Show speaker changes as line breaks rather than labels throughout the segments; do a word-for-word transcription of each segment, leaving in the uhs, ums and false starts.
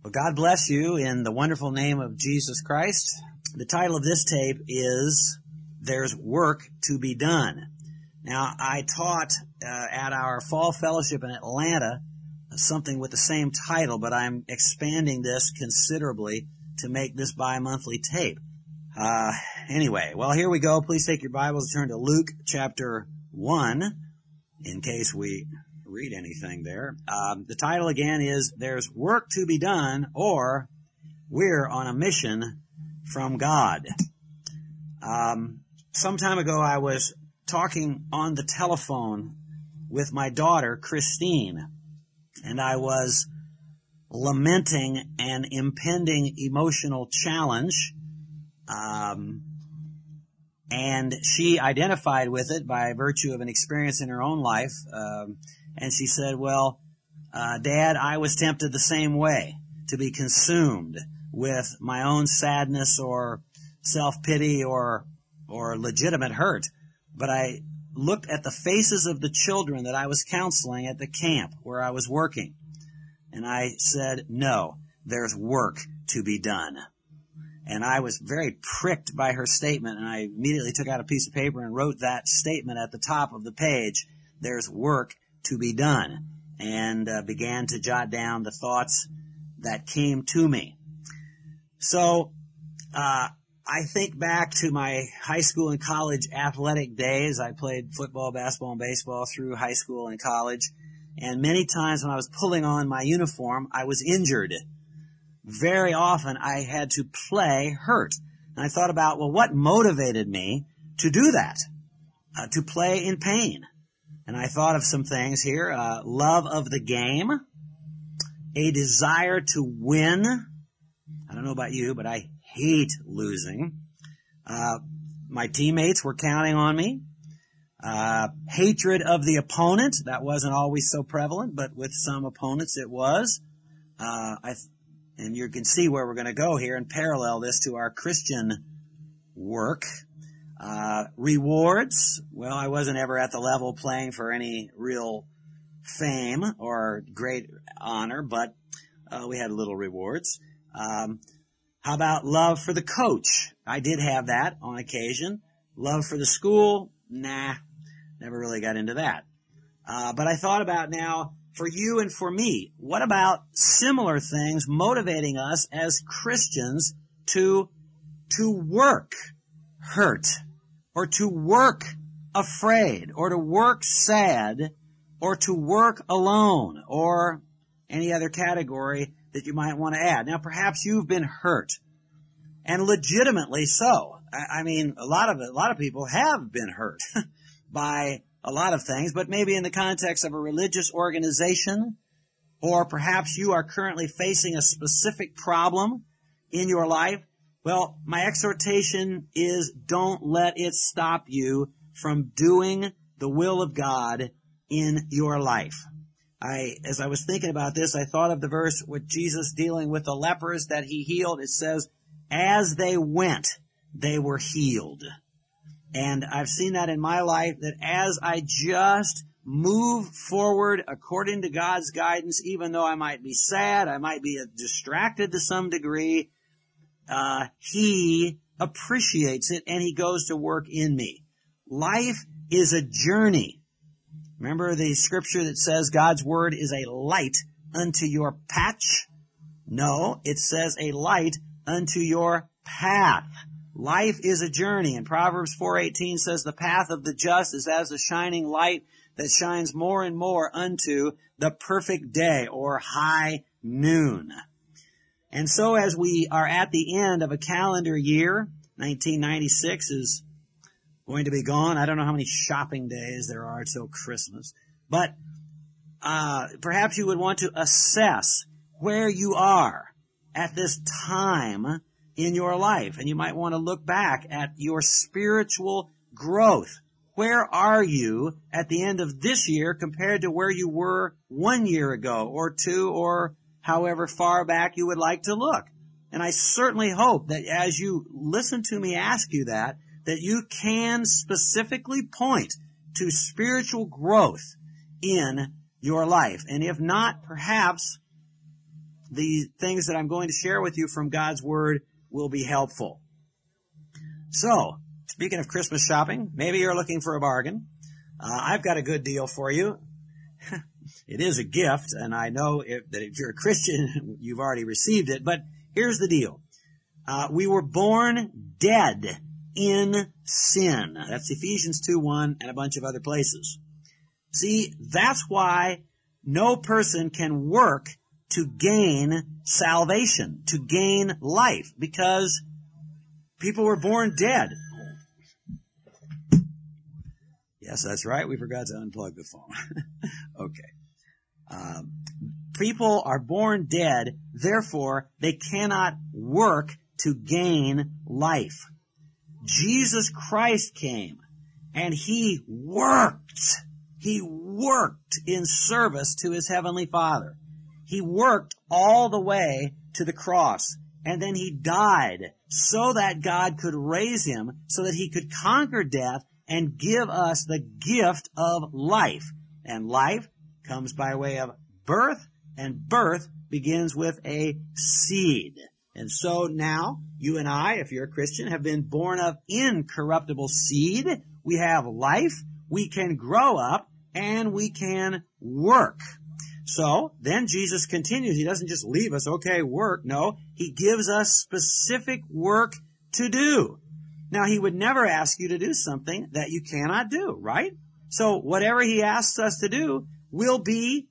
Well, God bless you in the wonderful name of Jesus Christ. The title of this tape is There's Work to Be Done. Now, I taught uh, at our fall fellowship in Atlanta something with the same title, but I'm expanding this considerably to make this bi-monthly tape. Uh, anyway, well, here we go. Please take your Bibles and turn to Luke chapter one, in case we read anything there. Um, the title again is There's Work to Be Done, or We're on a Mission from God. Um, some time ago I was talking on the telephone with my daughter, Christine, and I was lamenting an impending emotional challenge, um, and she identified with it by virtue of an experience in her own life. Um, and she said, well, uh, Dad, I was tempted the same way, to be consumed with my own sadness or self-pity or or legitimate hurt. But I looked at the faces of the children that I was counseling at the camp where I was working, and I said, no, there's work to be done. And I was very pricked by her statement, and I immediately took out a piece of paper and wrote that statement at the top of the page, there's work to be done, and uh, began to jot down the thoughts that came to me. So, uh, I think back to my high school and college athletic days. I played football, basketball, and baseball through high school and college. And many times when I was pulling on my uniform, I was injured. Very often I had to play hurt. And I thought about, well, what motivated me to do that? Uh, to play in pain. And I thought of some things here. Uh, love of the game. A desire to win. I don't know about you, but I hate losing. Uh, my teammates were counting on me. Uh, hatred of the opponent. That wasn't always so prevalent, but with some opponents it was. Uh, I, and you can see where we're going to go here and parallel this to our Christian work. Uh, rewards. Well, I wasn't ever at the level playing for any real fame or great honor, but uh, we had little rewards. Um, How about love for the coach? I did have that on occasion. Love for the school? Nah, never really got into that. Uh, but I thought about now, for you and for me, what about similar things motivating us as Christians to, to work hurt, or to work afraid, or to work sad, or to work alone, or any other category that you might want to add. Now, perhaps you've been hurt, and legitimately so. I, I mean, a lot of a lot of people have been hurt by a lot of things, but maybe in the context of a religious organization, or perhaps you are currently facing a specific problem in your life. Well, my exhortation is don't let it stop you from doing the will of God in your life. I, as I was thinking about this, I thought of the verse with Jesus dealing with the lepers that he healed. It says, as they went, they were healed. And I've seen that in my life, that as I just move forward according to God's guidance, even though I might be sad, I might be distracted to some degree, uh, he appreciates it and he goes to work in me. Life is a journey. Remember the scripture that says God's word is a light unto your patch? No, it says a light unto your path. Life is a journey. And Proverbs four eighteen says the path of the just is as a shining light that shines more and more unto the perfect day, or high noon. And so as we are at the end of a calendar year, nineteen ninety-six is going to be gone. I don't know how many shopping days there are till Christmas. But uh perhaps you would want to assess where you are at this time in your life. And you might want to look back at your spiritual growth. Where are you at the end of this year compared to where you were one year ago, or two, or however far back you would like to look? And I certainly hope that as you listen to me ask you that, that you can specifically point to spiritual growth in your life. And if not, perhaps the things that I'm going to share with you from God's Word will be helpful. So, speaking of Christmas shopping, maybe you're looking for a bargain. Uh, I've got a good deal for you. It is a gift, and I know if, that if you're a Christian, you've already received it, but here's the deal. Uh, we were born dead in sin. That's Ephesians two one and a bunch of other places. See, that's why no person can work to gain salvation, to gain life, because people were born dead. Yes, that's right. We forgot to unplug the phone. Okay. Um, people are born dead, therefore they cannot work to gain life. Jesus Christ came and He worked. He worked in service to His Heavenly Father. He worked all the way to the cross, and then He died so that God could raise Him, so that He could conquer death and give us the gift of life. And life comes by way of birth, and birth begins with a seed. And so now, you and I, if you're a Christian, have been born of incorruptible seed. We have life, we can grow up, and we can work. So, then Jesus continues. He doesn't just leave us, okay, work. No, He gives us specific work to do. Now, He would never ask you to do something that you cannot do, right? So, whatever He asks us to do will be,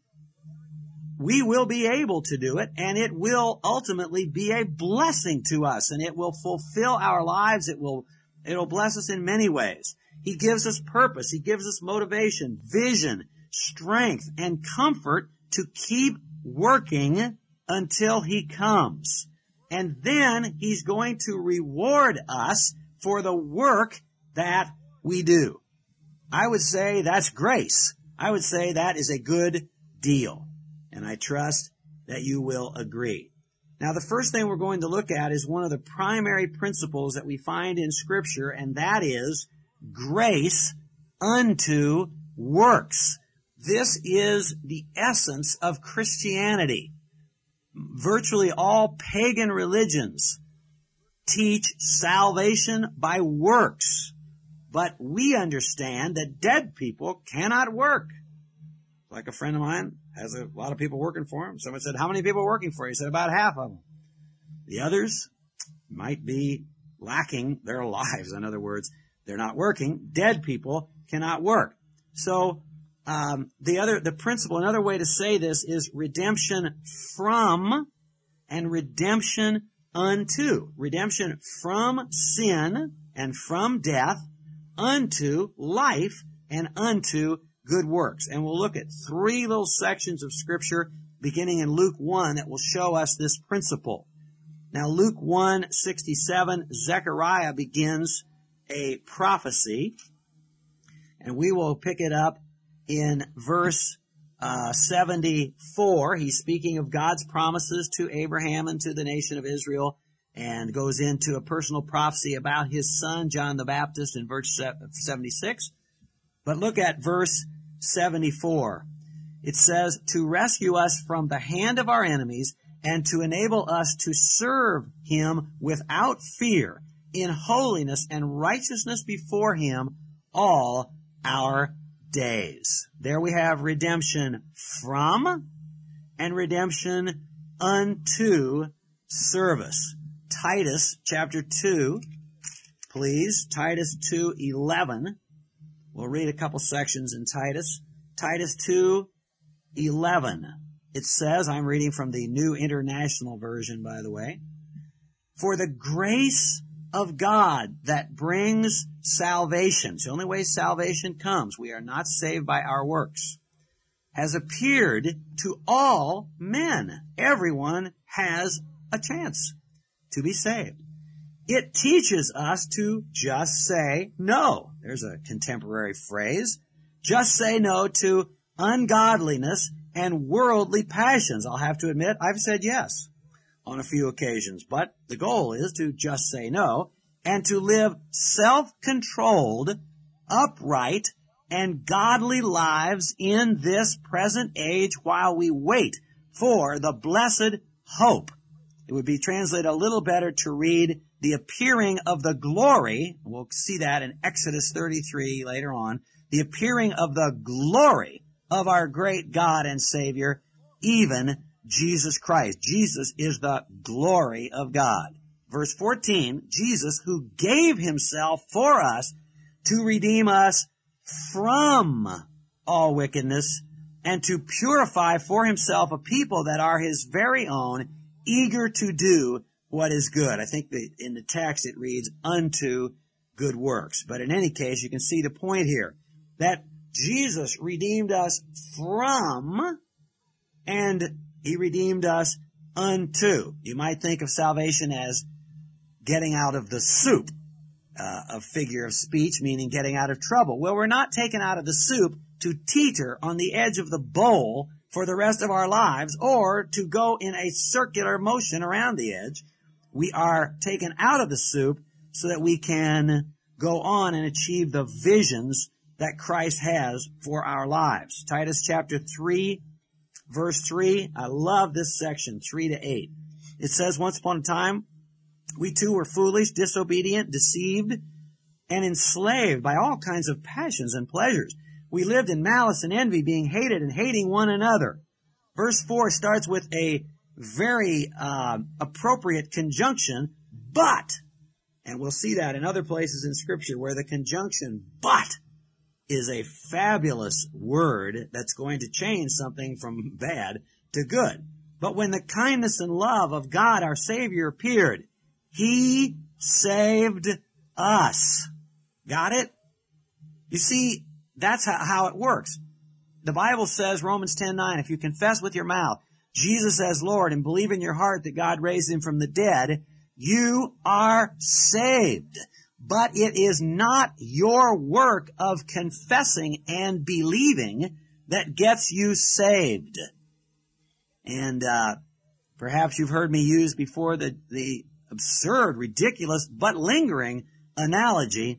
we will be able to do it, and it will ultimately be a blessing to us, and it will fulfill our lives. It will, it'll bless us in many ways. He gives us purpose. He gives us motivation, vision, strength, and comfort to keep working until He comes. And then He's going to reward us for the work that we do. I would say that's grace. I would say that is a good deal. And I trust that you will agree. Now, the first thing we're going to look at is one of the primary principles that we find in Scripture, and that is grace unto works. This is the essence of Christianity. Virtually all pagan religions teach salvation by works, but we understand that dead people cannot work. Like a friend of mine has a lot of people working for him. Someone said, how many people are working for you? He said, about half of them. The others might be lacking their lives. In other words, they're not working. Dead people cannot work. So, um, the other, the principle, another way to say this is redemption from and redemption unto. Redemption from sin and from death unto life and unto good works. And we'll look at three little sections of Scripture beginning in Luke one that will show us this principle. Now, Luke one sixty-seven, Zechariah begins a prophecy, and we will pick it up in verse uh, seventy-four. He's speaking of God's promises to Abraham and to the nation of Israel, and goes into a personal prophecy about His son, John the Baptist, in verse seventy-six. But look at verse seventy-four. It says, to rescue us from the hand of our enemies and to enable us to serve Him without fear in holiness and righteousness before Him all our days. There we have redemption from and redemption unto service. Titus chapter two, please. Titus two eleven. We'll read a couple sections in Titus. Titus two eleven. It says, I'm reading from the New International Version, by the way, for the grace of God that brings salvation, it's the only way salvation comes, we are not saved by our works, has appeared to all men. Everyone has a chance to be saved. It teaches us to just say no. There's a contemporary phrase. Just say no to ungodliness and worldly passions. I'll have to admit, I've said yes on a few occasions, but the goal is to just say no and to live self-controlled, upright, and godly lives in this present age while we wait for the blessed hope. It would be translated a little better to read the appearing of the glory. We'll see that in Exodus thirty-three later on. The appearing of the glory of our great God and Savior, even Jesus Christ. Jesus is the glory of God. Verse fourteen, Jesus who gave himself for us to redeem us from all wickedness and to purify for himself a people that are his very own, eager to do what is good. I think that in the text it reads, unto good works. But in any case, you can see the point here, that Jesus redeemed us from, and he redeemed us unto. You might think of salvation as getting out of the soup, uh, a figure of speech, meaning getting out of trouble. Well, we're not taken out of the soup to teeter on the edge of the bowl for the rest of our lives, or to go in a circular motion around the edge. We are taken out of the soup so that we can go on and achieve the visions that Christ has for our lives. Titus chapter three, verse three. I love this section, three to eight. It says, once upon a time, we too were foolish, disobedient, deceived, and enslaved by all kinds of passions and pleasures. We lived in malice and envy, being hated and hating one another. Verse four starts with a very uh, appropriate conjunction, but, and we'll see that in other places in Scripture where the conjunction but is a fabulous word that's going to change something from bad to good. But when the kindness and love of God our Savior appeared, he saved us. Got it? You see, that's how, how it works. The Bible says, Romans ten nine, if you confess with your mouth Jesus as Lord and believe in your heart that God raised him from the dead, you are saved. But it is not your work of confessing and believing that gets you saved. And uh perhaps you've heard me use before the, the absurd, ridiculous, but lingering analogy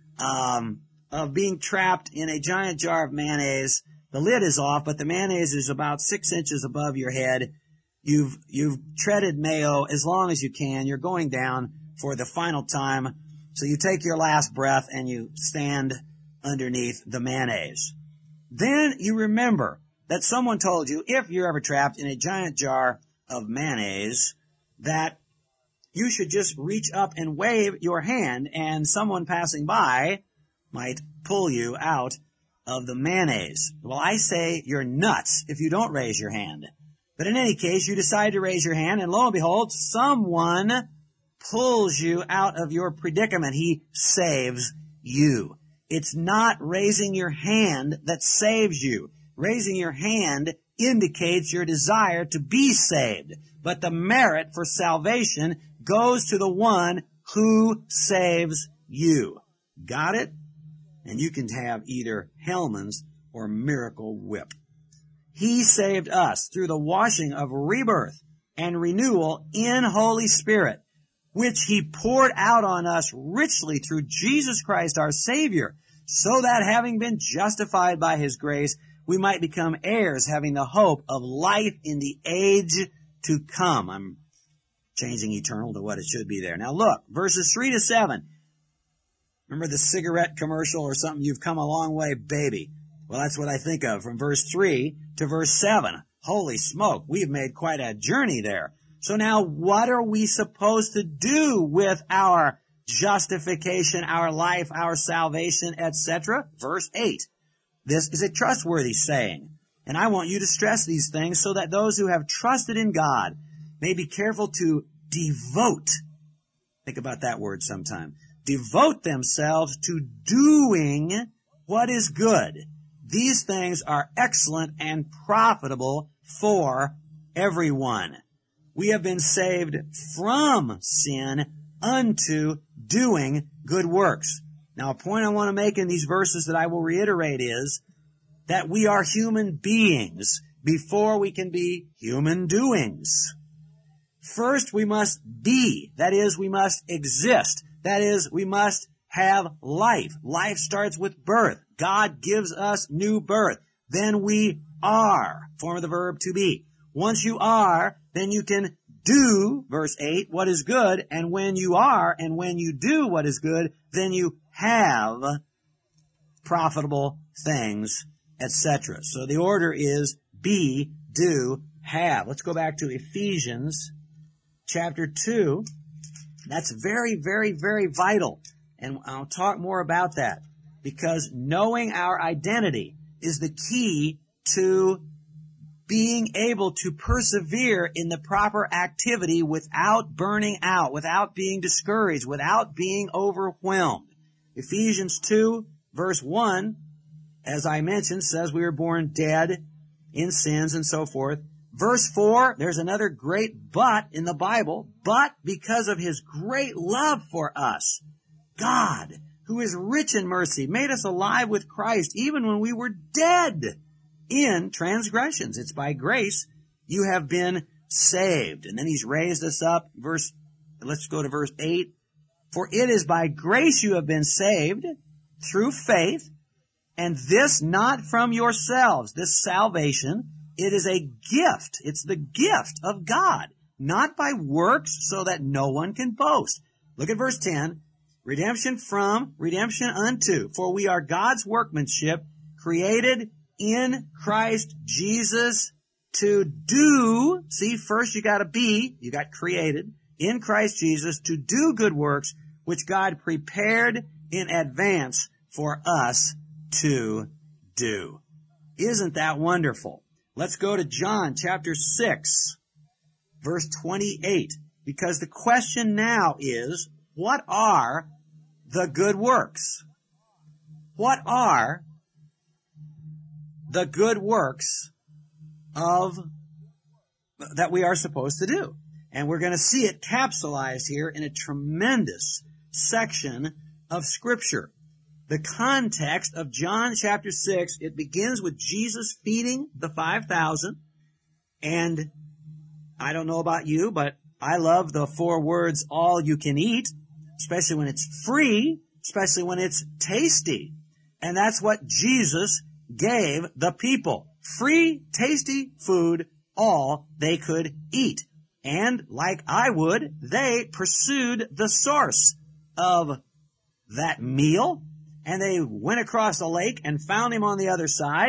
um of being trapped in a giant jar of mayonnaise. The lid is off, but the mayonnaise is about six inches above your head. You've, you've treaded mayo as long as you can. You're going down for the final time. So you take your last breath and you stand underneath the mayonnaise. Then you remember that someone told you, if you're ever trapped in a giant jar of mayonnaise, that you should just reach up and wave your hand and someone passing by might pull you out of the mayonnaise. Well, I say you're nuts if you don't raise your hand. But in any case, you decide to raise your hand, and lo and behold, someone pulls you out of your predicament. He saves you. It's not raising your hand that saves you. Raising your hand indicates your desire to be saved. But the merit for salvation goes to the one who saves you. Got it? And you can have either Hellman's or Miracle Whip. He saved us through the washing of rebirth and renewal in Holy Spirit, which he poured out on us richly through Jesus Christ our Savior, so that having been justified by his grace, we might become heirs, having the hope of life in the age to come. I'm changing eternal to what it should be there. Now look, verses three to seven. Remember the cigarette commercial or something? You've come a long way, baby. Well, that's what I think of from verse three to verse seven. Holy smoke, we've made quite a journey there. So now what are we supposed to do with our justification, our life, our salvation, et cetera? Verse eight. This is a trustworthy saying, and I want you to stress these things so that those who have trusted in God may be careful to devote. Think about that word sometime. Devote themselves to doing what is good. These things are excellent and profitable for everyone. We have been saved from sin unto doing good works. Now, a point I want to make in these verses that I will reiterate is that we are human beings before we can be human doings. First, we must be. That is, we must exist. That is, we must have life. Life starts with birth. God gives us new birth. Then we are. Form of the verb to be. Once you are, then you can do, verse eight, what is good. And when you are, and when you do what is good, then you have profitable things, et cetera. So the order is be, do, have. Let's go back to Ephesians chapter two. That's very, very, very vital. And I'll talk more about that, because knowing our identity is the key to being able to persevere in the proper activity without burning out, without being discouraged, without being overwhelmed. Ephesians two, verse one, as I mentioned, says we were born dead in sins and so forth. Verse four, there's another great but in the Bible. But because of His great love for us, God, who is rich in mercy, made us alive with Christ even when we were dead in transgressions. It's by grace you have been saved. And then He's raised us up. Verse, let's go to verse eight. For it is by grace you have been saved through faith, and this not from yourselves. This salvation, it is a gift. It's the gift of God, not by works, so that no one can boast. Look at verse ten. Redemption from, redemption unto. For we are God's workmanship, created in Christ Jesus to do. See, first you got to be, you got created in Christ Jesus to do good works, which God prepared in advance for us to do. Isn't that wonderful? Let's go to John chapter six, verse twenty-eight, because the question now is, what are the good works? What are the good works of that we are supposed to do? And we're going to see it capsulized here in a tremendous section of Scripture. The context of John chapter six, it begins with Jesus feeding the five thousand. And I don't know about you, but I love the four words, all you can eat, especially when it's free, especially when it's tasty. And that's what Jesus gave the people. Free, tasty food, all they could eat. And like I would, they pursued the source of that meal, and they went across the lake and found Him on the other side,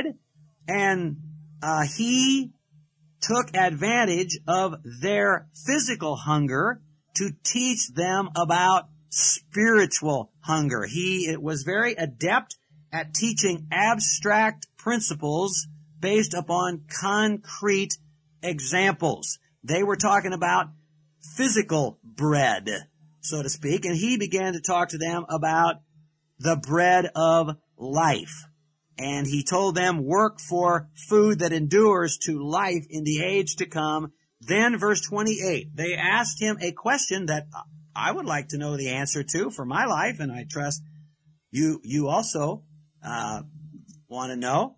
and uh, He took advantage of their physical hunger to teach them about spiritual hunger. He it was very adept at teaching abstract principles based upon concrete examples. They were talking about physical bread, so to speak, and He began to talk to them about the bread of life. And He told them, work for food that endures to life in the age to come. Then verse twenty-eight, they asked Him a question that I would like to know the answer to for my life, and I trust you you also uh want to know.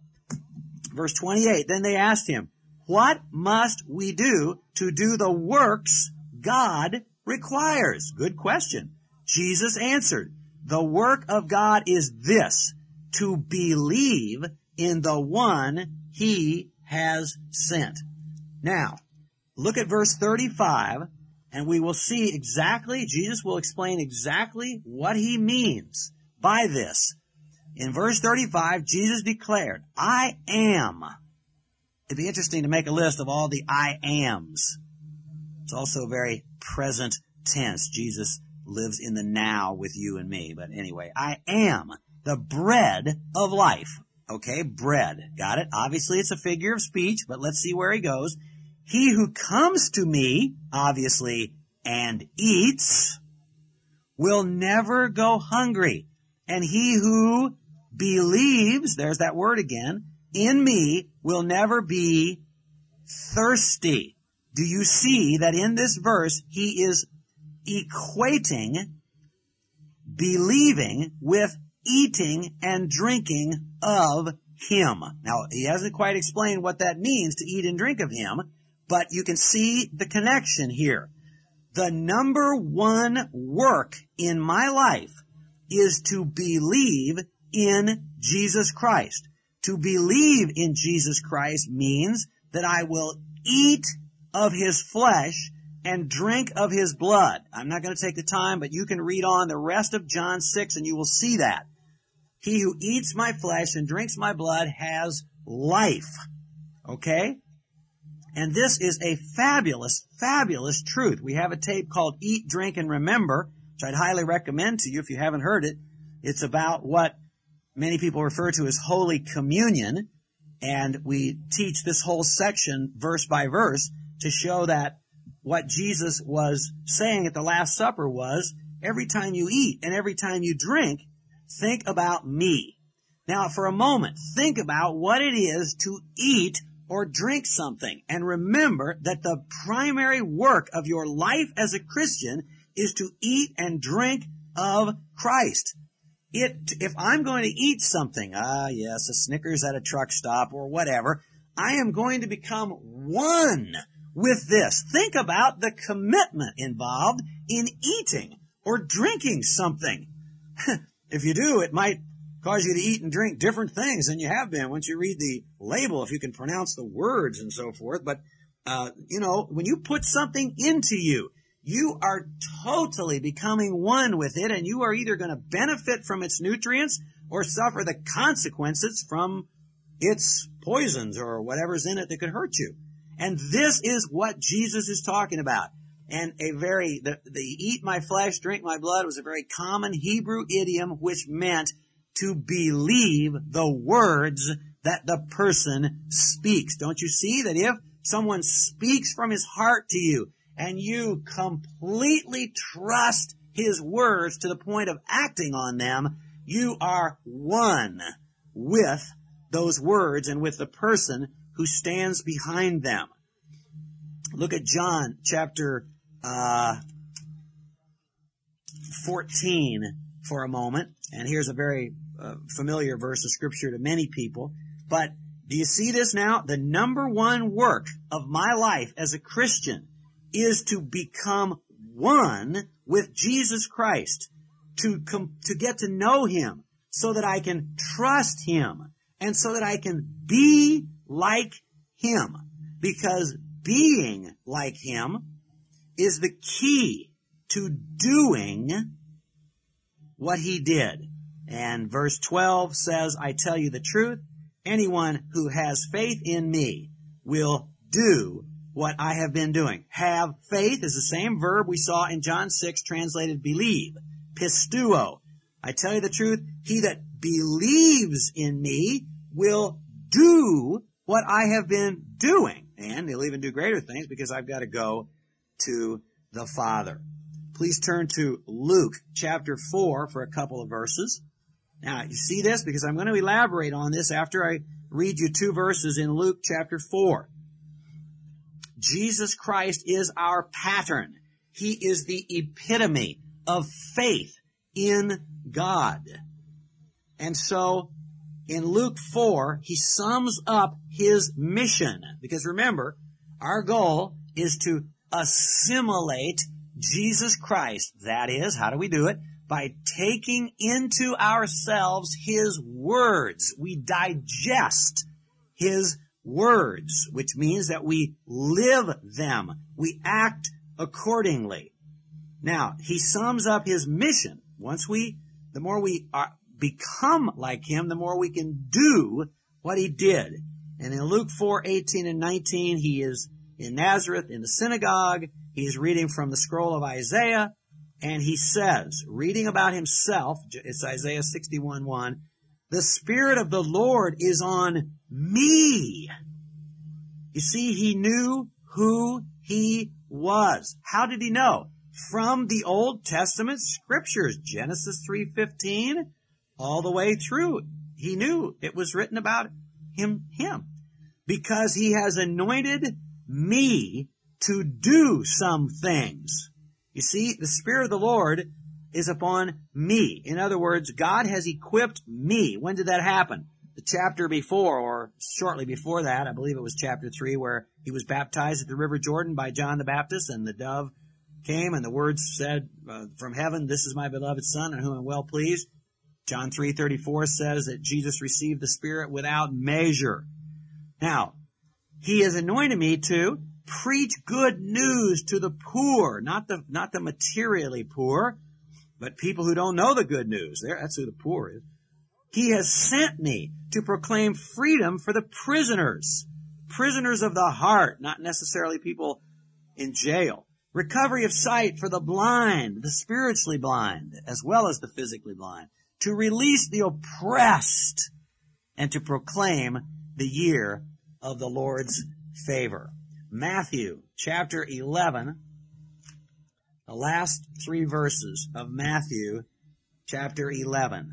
Verse twenty-eight, then they asked Him, what must we do to do the works God requires? Good question. Jesus answered, the work of God is this, to believe in the one He has sent. Now, look at verse thirty-five, and we will see exactly, Jesus will explain exactly what He means by this. In verse thirty-five, Jesus declared, I am. It'd be interesting to make a list of all the I ams. It's also very present tense. Jesus lives in the now with you and me. But anyway, I am the bread of life. Okay, bread. Got it? Obviously, it's a figure of speech, but let's see where He goes. He who comes to me, obviously, and eats, will never go hungry. And he who believes, there's that word again, in me will never be thirsty. Do you see that in this verse, He is equating believing with eating and drinking of Him? Now, He hasn't quite explained what that means to eat and drink of Him, but you can see the connection here. The number one work in my life is to believe in Jesus Christ. To believe in Jesus Christ means that I will eat of his flesh and drink of his blood. I'm not going to take the time, but you can read on the rest of John six and you will see that. He who eats my flesh and drinks my blood has life. Okay? And this is a fabulous, fabulous truth. We have a tape called Eat, Drink, and Remember, which I'd highly recommend to you if you haven't heard it. It's about what many people refer to as Holy Communion, and we teach this whole section verse by verse to show that what Jesus was saying at the Last Supper was, every time you eat and every time you drink, think about me. Now, for a moment, think about what it is to eat or drink something. And remember that the primary work of your life as a Christian is to eat and drink of Christ. It, if I'm going to eat something, ah, yes, a Snickers at a truck stop or whatever, I am going to become one with this. Think about the commitment involved in eating or drinking something. If you do, it might cause you to eat and drink different things than you have been once you read the label, if you can pronounce the words and so forth. But, uh, you know, when you put something into you, you are totally becoming one with it, and you are either going to benefit from its nutrients or suffer the consequences from its poisons or whatever's in it that could hurt you. And this is what Jesus is talking about. And a very, the, the eat my flesh, drink my blood was a very common Hebrew idiom which meant to believe the words that the person speaks. Don't you see that if someone speaks from his heart to you and you completely trust his words to the point of acting on them, you are one with those words and with the person who stands behind them. Look at John chapter uh, fourteen for a moment. And here's a very uh, familiar verse of Scripture to many people. But do you see this now? The number one work of my life as a Christian is to become one with Jesus Christ, to com- to get to know Him so that I can trust Him and so that I can be like Him. Because being like Him is the key to doing what He did. And verse twelve says, I tell you the truth, anyone who has faith in me will do what I have been doing. Have faith is the same verb we saw in John six, translated believe. Pistuo. I tell you the truth, he that believes in me will do what I have been doing. And he'll even do greater things because I've got to go to the Father. Please turn to Luke chapter four for a couple of verses. Now, you see this because I'm going to elaborate on this after I read you two verses in Luke chapter four. Jesus Christ is our pattern. He is the epitome of faith in God. And so, in Luke four, he sums up his mission. Because remember, our goal is to assimilate Jesus Christ. That is, how do we do it? By taking into ourselves His words. We digest His words, which means that we live them. We act accordingly. Now, he sums up his mission. Once we, the more we are, become like Him, the more we can do what He did. And in Luke four, eighteen and nineteen, he is in Nazareth in the synagogue. He's reading from the scroll of Isaiah. And he says, reading about himself, it's Isaiah sixty-one one, the Spirit of the Lord is on me. You see, he knew who he was. How did he know? From the Old Testament scriptures, Genesis three fifteen, all the way through. He knew it was written about him, him. Because he has anointed me to do some things. You see, the Spirit of the Lord is upon me. In other words, God has equipped me. When did that happen? The chapter before, or shortly before that, I believe it was chapter three, where he was baptized at the River Jordan by John the Baptist, and the dove came, and the words said uh, from heaven, this is my beloved Son, in whom I'm well pleased. John three thirty-four says that Jesus received the Spirit without measure. Now, he has anointed me to preach good news to the poor, not the, not the materially poor, but people who don't know the good news. There, that's who the poor is. He has sent me to proclaim freedom for the prisoners, prisoners of the heart, not necessarily people in jail. Recovery of sight for the blind, the spiritually blind, as well as the physically blind. To release the oppressed and to proclaim the year of the Lord's favor. Matthew chapter eleven, the last three verses of Matthew chapter eleven.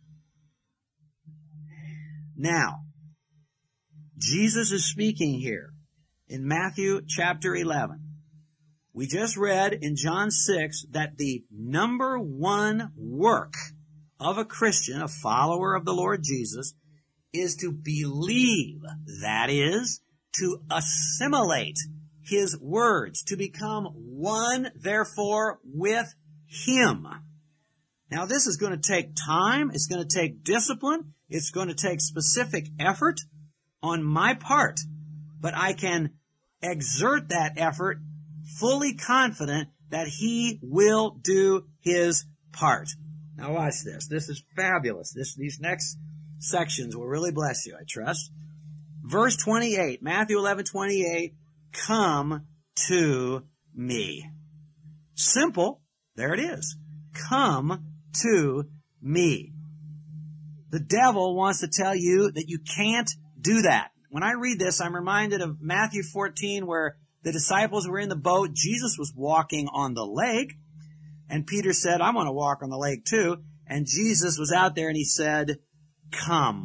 Now, Jesus is speaking here in Matthew chapter eleven. We just read in John six that the number one work of a Christian, a follower of the Lord Jesus, is to believe, that is, to assimilate His words, to become one, therefore, with Him. Now, this is going to take time. It's going to take discipline. It's going to take specific effort on my part. But I can exert that effort fully confident that He will do His part. Now watch this. This is fabulous. This, these next sections will really bless you, I trust. Verse twenty-eight, Matthew eleven twenty-eight, come to me. Simple. There it is. Come to me. The devil wants to tell you that you can't do that. When I read this, I'm reminded of Matthew fourteen, where the disciples were in the boat. Jesus was walking on the lake. And Peter said, I want to walk on the lake too. And Jesus was out there and He said, come.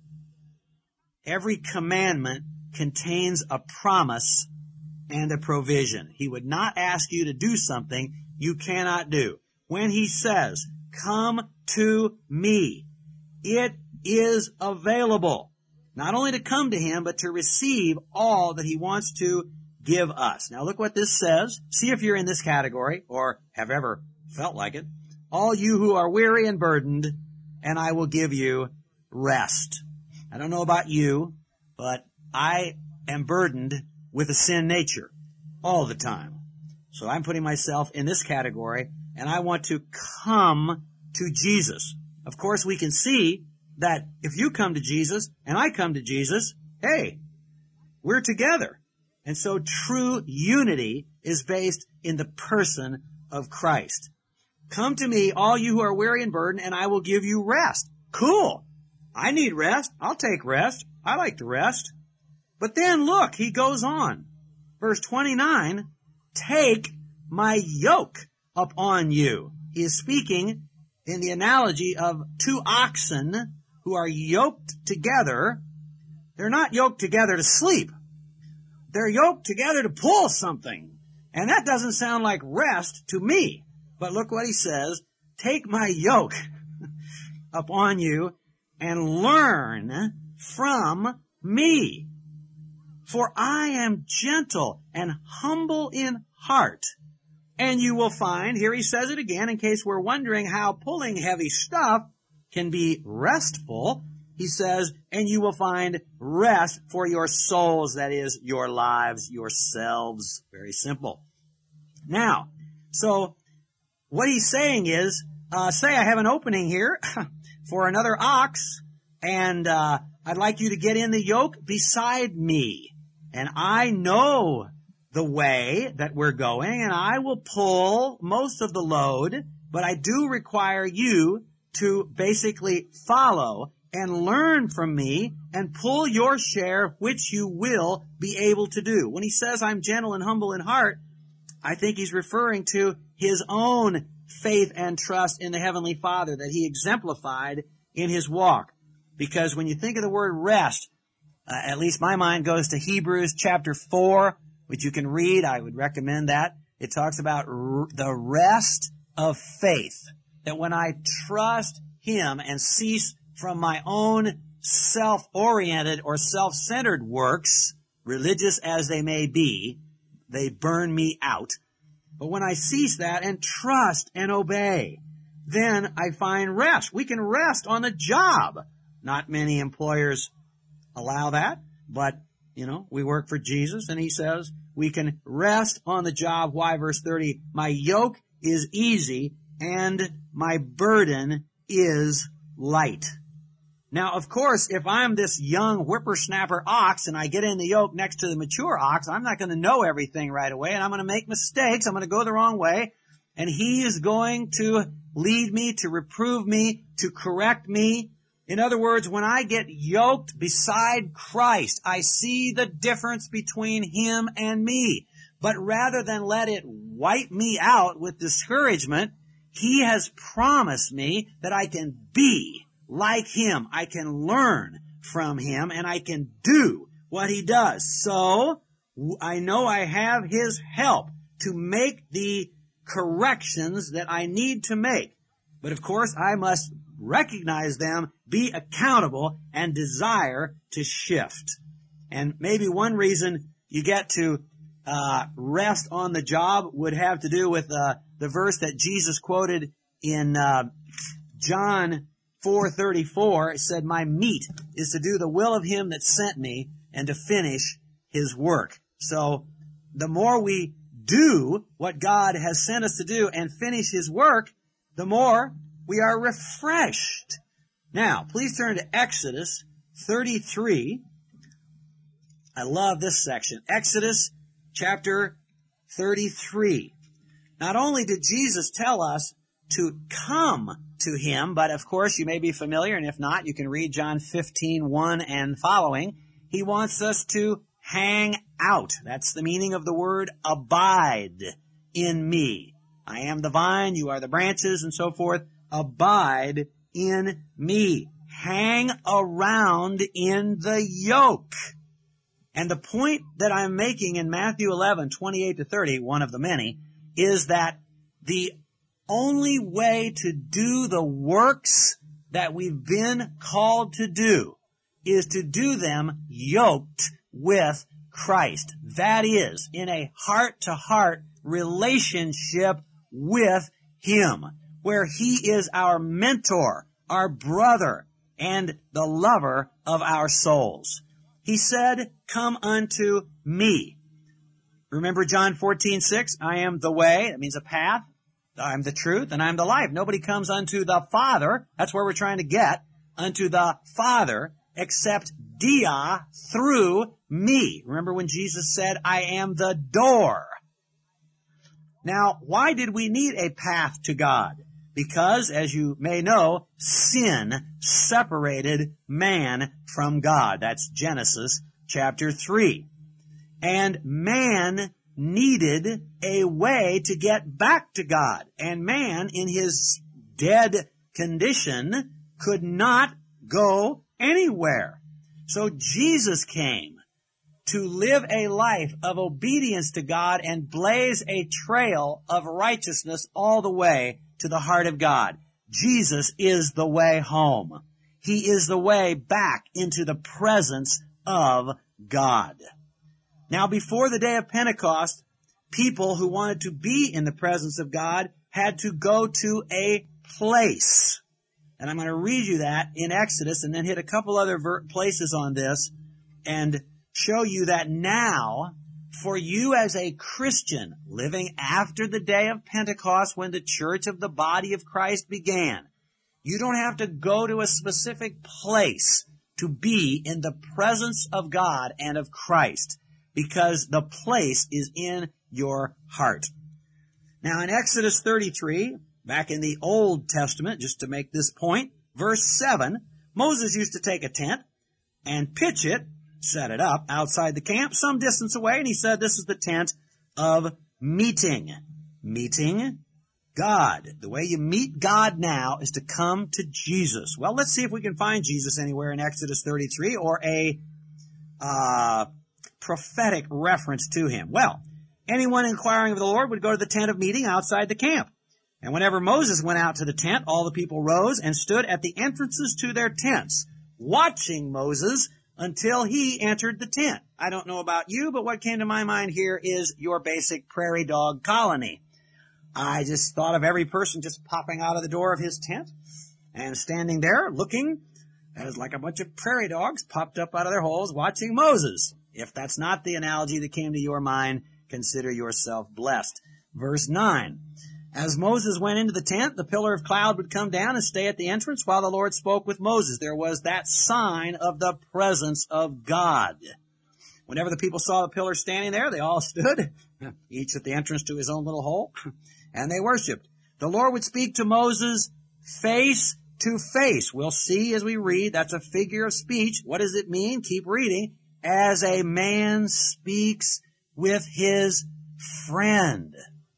Every commandment contains a promise and a provision. He would not ask you to do something you cannot do. When He says, come to me, it is available. Not only to come to Him, but to receive all that He wants to give us. Now look what this says. See if you're in this category or have ever felt like it. All you who are weary and burdened, and I will give you rest. I don't know about you, but I am burdened with a sin nature all the time. So I'm putting myself in this category, and I want to come to Jesus. Of course, we can see that if you come to Jesus and I come to Jesus, hey, we're together. And so true unity is based in the person of Christ. Come to me, all you who are weary and burdened, and I will give you rest. Cool. I need rest. I'll take rest. I like to rest. But then look, He goes on. Verse twenty-nine, take my yoke upon you. He is speaking in the analogy of two oxen who are yoked together. They're not yoked together to sleep. They're yoked together to pull something. And that doesn't sound like rest to me. But look what He says. Take my yoke upon you and learn from me. For I am gentle and humble in heart. And you will find, here He says it again, in case we're wondering how pulling heavy stuff can be restful. He says, and you will find rest for your souls, that is, your lives, yourselves. Very simple. Now, so what He's saying is, uh, say I have an opening here for another ox, and uh, I'd like you to get in the yoke beside me. And I know the way that we're going, and I will pull most of the load, but I do require you to basically follow and learn from me and pull your share, which you will be able to do. When He says, I'm gentle and humble in heart, I think He's referring to His own faith and trust in the Heavenly Father that He exemplified in His walk. Because when you think of the word rest, uh, at least my mind goes to Hebrews chapter four, which you can read. I would recommend that. It talks about r- the rest of faith. That when I trust Him and cease from my own self-oriented or self-centered works, religious as they may be, they burn me out. But when I cease that and trust and obey, then I find rest. We can rest on the job. Not many employers allow that, but, you know, we work for Jesus, and He says we can rest on the job. Why? Verse thirty, my yoke is easy and my burden is light. Now, of course, if I'm this young whippersnapper ox and I get in the yoke next to the mature ox, I'm not going to know everything right away, and I'm going to make mistakes. I'm going to go the wrong way, and he is going to lead me, to reprove me, to correct me. In other words, when I get yoked beside Christ, I see the difference between him and me. But rather than let it wipe me out with discouragement, he has promised me that I can be like him. I can learn from him, and I can do what he does. So I know I have his help to make the corrections that I need to make. But of course, I must recognize them, be accountable, and desire to shift. And maybe one reason you get to uh rest on the job would have to do with uh the verse that Jesus quoted in uh John four thirty-four. It said, my meat is to do the will of him that sent me and to finish his work. So the more we do what God has sent us to do and finish his work, the more we are refreshed. Now, please turn to Exodus thirty-three. I love this section. Exodus chapter thirty-three. Not only did Jesus tell us to come to him, but of course you may be familiar, and if not, you can read John fifteen, one and following. He wants us to hang out. That's the meaning of the word abide in me. I am the vine, you are the branches, and so forth. Abide in me. Hang around in the yoke. And the point that I'm making in Matthew eleven, twenty-eight to thirty, one of the many, is that the only way to do the works that we've been called to do is to do them yoked with Christ. That is, in a heart-to-heart relationship with him, where he is our mentor, our brother, and the lover of our souls. He said, come unto me. Remember John fourteen, six? I am the way. That means a path. I'm the truth, and I'm the life. Nobody comes unto the Father. That's where we're trying to get. Unto the Father, except dia, through me. Remember when Jesus said, I am the door. Now, why did we need a path to God? Because, as you may know, sin separated man from God. That's Genesis chapter three. And man needed a way to get back to God. And man, in his dead condition, could not go anywhere. So Jesus came to live a life of obedience to God and blaze a trail of righteousness all the way to the heart of God. Jesus is the way home. He is the way back into the presence of God. Now, before the day of Pentecost, people who wanted to be in the presence of God had to go to a place. And I'm going to read you that in Exodus and then hit a couple other ver- places on this and show you that now, for you as a Christian living after the day of Pentecost when the church of the body of Christ began, you don't have to go to a specific place to be in the presence of God and of Christ, because the place is in your heart. Now in Exodus thirty-three, back in the Old Testament, just to make this point, verse seven, Moses used to take a tent and pitch it, set it up outside the camp some distance away, and he said this is the tent of meeting. Meeting God. The way you meet God now is to come to Jesus. Well, let's see if we can find Jesus anywhere in Exodus thirty-three or a uh prophetic reference to him. Well, anyone inquiring of the Lord would go to the tent of meeting outside the camp. And whenever Moses went out to the tent, all the people rose and stood at the entrances to their tents, watching Moses until he entered the tent. I don't know about you, but what came to my mind here is your basic prairie dog colony. I just thought of every person just popping out of the door of his tent and standing there looking as like a bunch of prairie dogs popped up out of their holes watching Moses. If that's not the analogy that came to your mind, consider yourself blessed. Verse nine. As Moses went into the tent, the pillar of cloud would come down and stay at the entrance while the Lord spoke with Moses. There was that sign of the presence of God. Whenever the people saw the pillar standing there, they all stood, each at the entrance to his own little hole, and they worshiped. The Lord would speak to Moses face to face. We'll see as we read. That's a figure of speech. What does it mean? Keep reading. As a man speaks with his friend.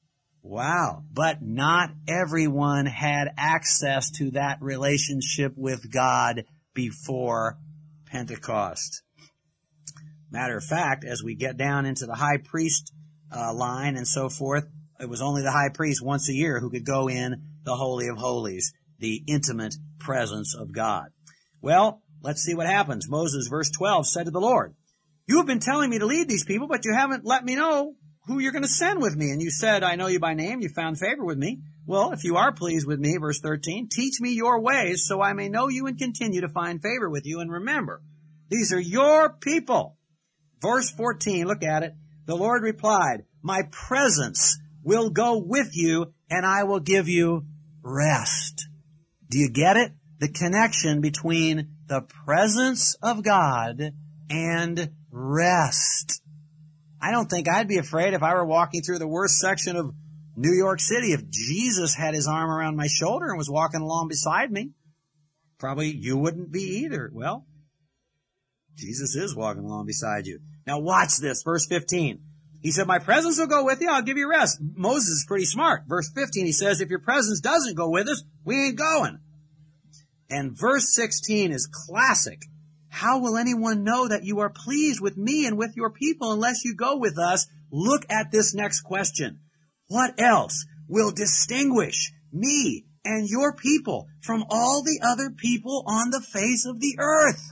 Wow. But not everyone had access to that relationship with God before Pentecost. Matter of fact, as we get down into the high priest uh, line and so forth, it was only the high priest once a year who could go in the Holy of Holies, the intimate presence of God. Well, let's see what happens. Moses, verse twelve, said to the Lord, "You have been telling me to lead these people, but you haven't let me know who you're going to send with me. And you said, I know you by name. You found favor with me. Well, if you are pleased with me," verse thirteen, "teach me your ways so I may know you and continue to find favor with you. And remember, these are your people." Verse fourteen, look at it. The Lord replied, "My presence will go with you and I will give you rest." Do you get it? The connection between the presence of God and rest. I don't think I'd be afraid if I were walking through the worst section of New York City if Jesus had his arm around my shoulder and was walking along beside me. Probably you wouldn't be either. Well, Jesus is walking along beside you. Now watch this, verse fifteen. He said, "My presence will go with you, I'll give you rest." Moses is pretty smart. Verse fifteen, he says, "If your presence doesn't go with us, we ain't going." And verse sixteen is classic. "How will anyone know that you are pleased with me and with your people unless you go with us?" Look at this next question. What else will distinguish me and your people from all the other people on the face of the earth?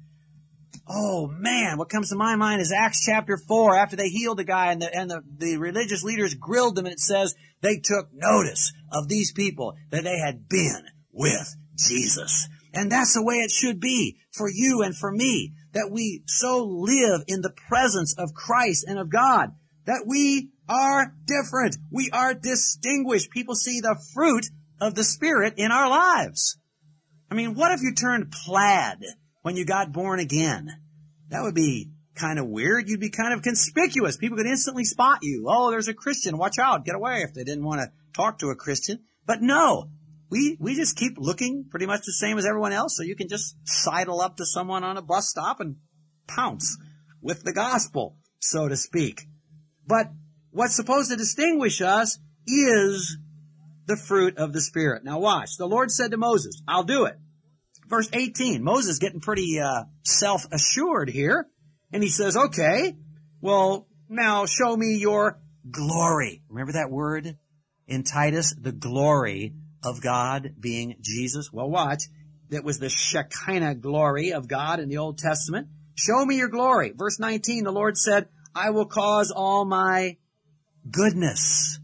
Oh man, what comes to my mind is Acts chapter four, after they healed the guy and the, and the, the religious leaders grilled them, and it says they took notice of these people that they had been with Jesus. And that's the way it should be for you and for me, that we so live in the presence of Christ and of God, that we are different. We are distinguished. People see the fruit of the Spirit in our lives. I mean, what if you turned plaid when you got born again? That would be kind of weird. You'd be kind of conspicuous. People could instantly spot you. Oh, there's a Christian. Watch out. Get away, if they didn't want to talk to a Christian. But no, we, we just keep looking pretty much the same as everyone else. So you can just sidle up to someone on a bus stop and pounce with the gospel, so to speak. But what's supposed to distinguish us is the fruit of the Spirit. Now watch. The Lord said to Moses, "I'll do it." Verse eighteen, Moses getting pretty uh, self-assured here. And he says, okay, well, now show me your glory. Remember that word in Titus? The glory of God being Jesus. Well, watch. That was the Shekinah glory of God in the Old Testament. Show me your glory. Verse nineteen, the Lord said, "I will cause all my goodness."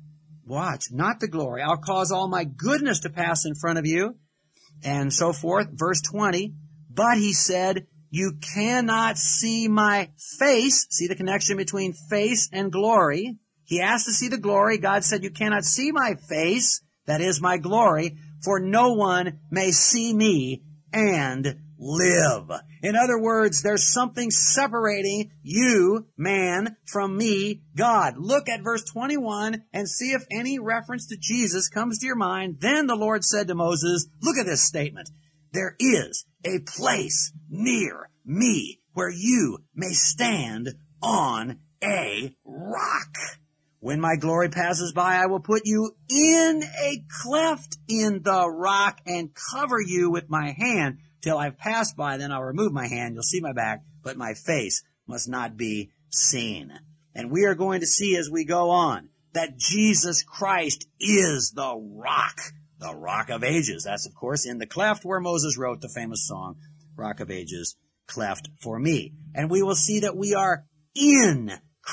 Watch, not the glory. "I'll cause all my goodness to pass in front of you," and so forth. Verse twenty, "But," he said, "you cannot see my face." See the connection between face and glory. He asked to see the glory. God said, "You cannot see my face," that is my glory, "for no one may see me and live." In other words, there's something separating you, man, from me, God. Look at verse twenty-one and see if any reference to Jesus comes to your mind. Then the Lord said to Moses, look at this statement, "There is a place near me where you may stand on a rock. When my glory passes by, I will put you in a cleft in the rock and cover you with my hand till I've passed by. Then I'll remove my hand. You'll see my back, but my face must not be seen." And we are going to see as we go on that Jesus Christ is the rock, the rock of ages. That's, of course, in the cleft where Moses wrote the famous song, "Rock of Ages, Cleft for Me." And we will see that we are in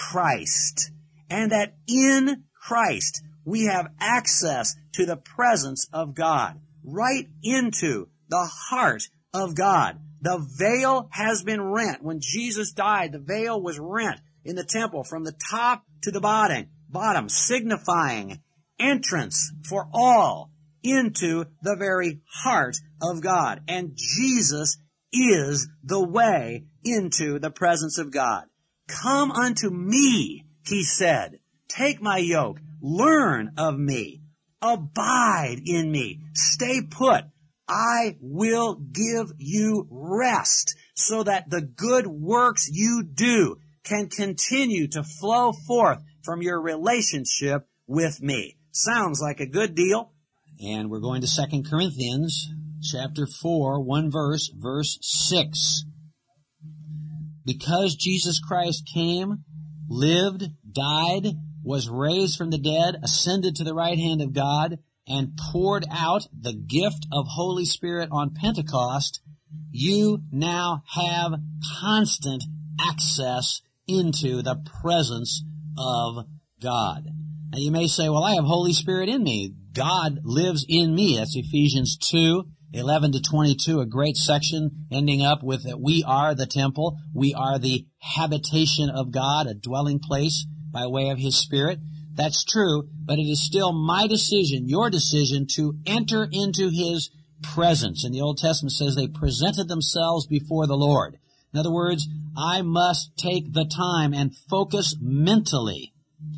Christ, and that in Christ we have access to the presence of God, right into the heart of God. The veil has been rent. When Jesus died, the veil was rent in the temple from the top to the bottom, bottom, signifying entrance for all into the very heart of God. And Jesus is the way into the presence of God. Come unto me, he said. Take my yoke. Learn of me. Abide in me. Stay put. I will give you rest so that the good works you do can continue to flow forth from your relationship with me. Sounds like a good deal. And we're going to Second Corinthians chapter four, one verse, verse six. Because Jesus Christ came, lived, died, was raised from the dead, ascended to the right hand of God, and poured out the gift of Holy Spirit on Pentecost, you now have constant access into the presence of God. Now you may say, well, I have Holy Spirit in me. God lives in me. That's Ephesians two, eleven to twenty-two, a great section ending up with that we are the temple. We are the habitation of God, a dwelling place by way of His Spirit. That's true, but it is still my decision, your decision, to enter into His presence. And the Old Testament says they presented themselves before the Lord. In other words, I must take the time and focus mentally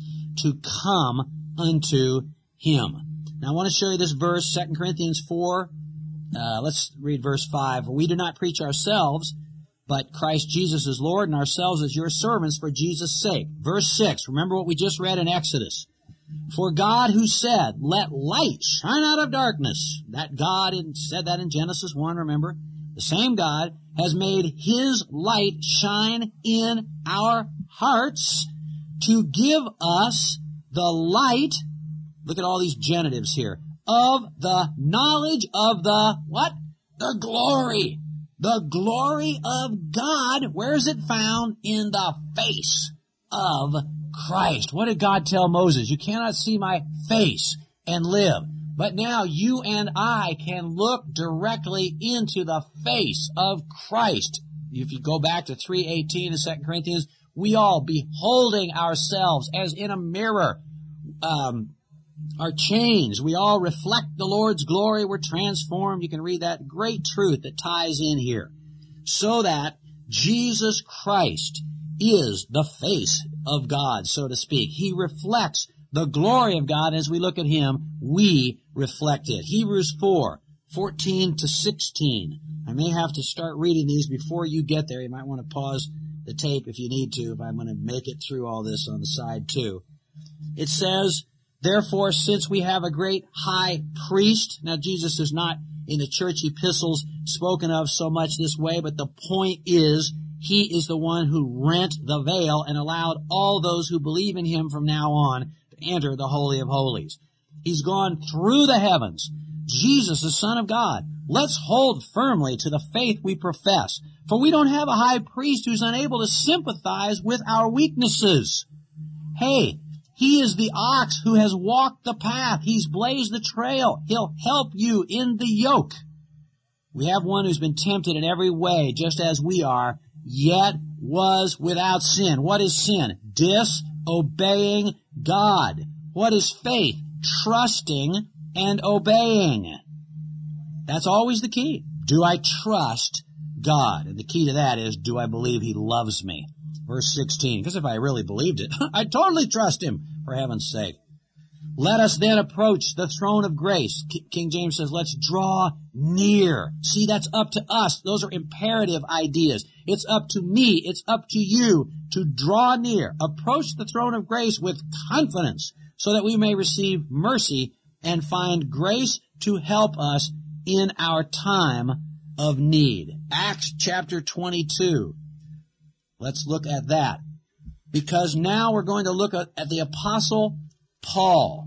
to come unto Him. Now I want to show you this verse, Second Corinthians four. Uh, let's read verse five. We do not preach ourselves, but Christ Jesus is Lord, and ourselves as your servants for Jesus' sake. Verse six, remember what we just read in Exodus. For God who said, let light shine out of darkness. That God said that in Genesis one, remember? The same God has made His light shine in our hearts to give us the light, look at all these genitives here, of the knowledge of the, what? The glory. The glory of God, where is it found? In the face of Christ. What did God tell Moses? You cannot see my face and live. But now you and I can look directly into the face of Christ. If you go back to three eighteen in Second Corinthians, we all beholding ourselves as in a mirror, um, are changed. We all reflect the Lord's glory. We're transformed. You can read that great truth that ties in here. So that Jesus Christ is the face of God, so to speak. He reflects the glory of God. As we look at Him, we reflect it. Hebrews four, fourteen to sixteen. I may have to start reading these before you get there. You might want to pause the tape if you need to, if I'm going to make it through all this on the side too. It says, therefore, since we have a great high priest, now Jesus is not in the church epistles spoken of so much this way, but the point is, He is the one who rent the veil and allowed all those who believe in Him from now on to enter the Holy of Holies. He's gone through the heavens. Jesus, the Son of God. Let's hold firmly to the faith we profess, for we don't have a high priest who's unable to sympathize with our weaknesses. Hey, He is the ox who has walked the path. He's blazed the trail. He'll help you in the yoke. We have one who's been tempted in every way, just as we are, yet was without sin. What is sin? Disobeying God. What is faith? Trusting and obeying. That's always the key. Do I trust God? And the key to that is, do I believe He loves me? Verse sixteen, because if I really believed it, I'd totally trust Him, for heaven's sake. Let us then approach the throne of grace. King James says, let's draw near. See, that's up to us. Those are imperative ideas. It's up to me. It's up to you to draw near. Approach the throne of grace with confidence so that we may receive mercy and find grace to help us in our time of need. Acts chapter twenty-two. Let's look at that. Because now we're going to look at, at the Apostle Paul.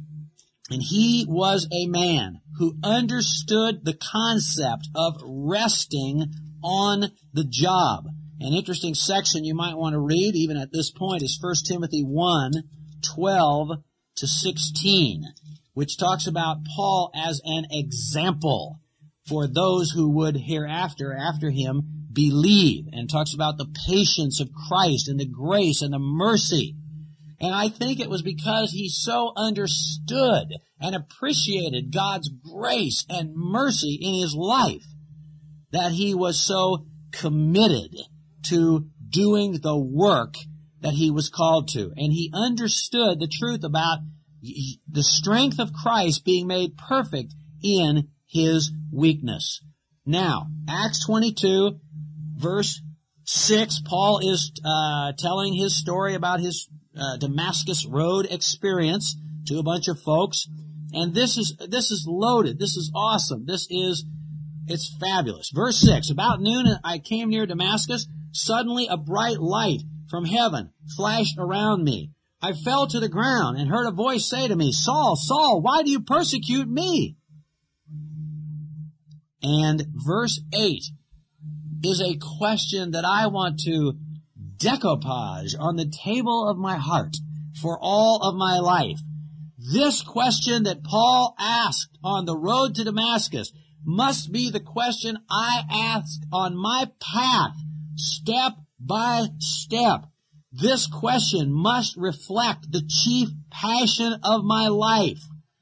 And he was a man who understood the concept of resting on the job. An interesting section you might want to read, even at this point, is First Timothy one, twelve to sixteen, which talks about Paul as an example for those who would hereafter, after him, believe, and talks about the patience of Christ and the grace and the mercy. And I think it was because he so understood and appreciated God's grace and mercy in his life that he was so committed to doing the work that he was called to. And he understood the truth about the strength of Christ being made perfect in his weakness. Now, Acts twenty-two, verse six, Paul is uh, telling his story about his uh, Damascus Road experience to a bunch of folks. And this is this is loaded. This is awesome. This is, it's fabulous. Verse six, about noon I came near Damascus. Suddenly a bright light from heaven flashed around me. I fell to the ground and heard a voice say to me, Saul, Saul, why do you persecute me? And verse eight is a question that I want to decoupage on the table of my heart for all of my life. This question that Paul asked on the road to Damascus must be the question I ask on my path, step by step. This question must reflect the chief passion of my life.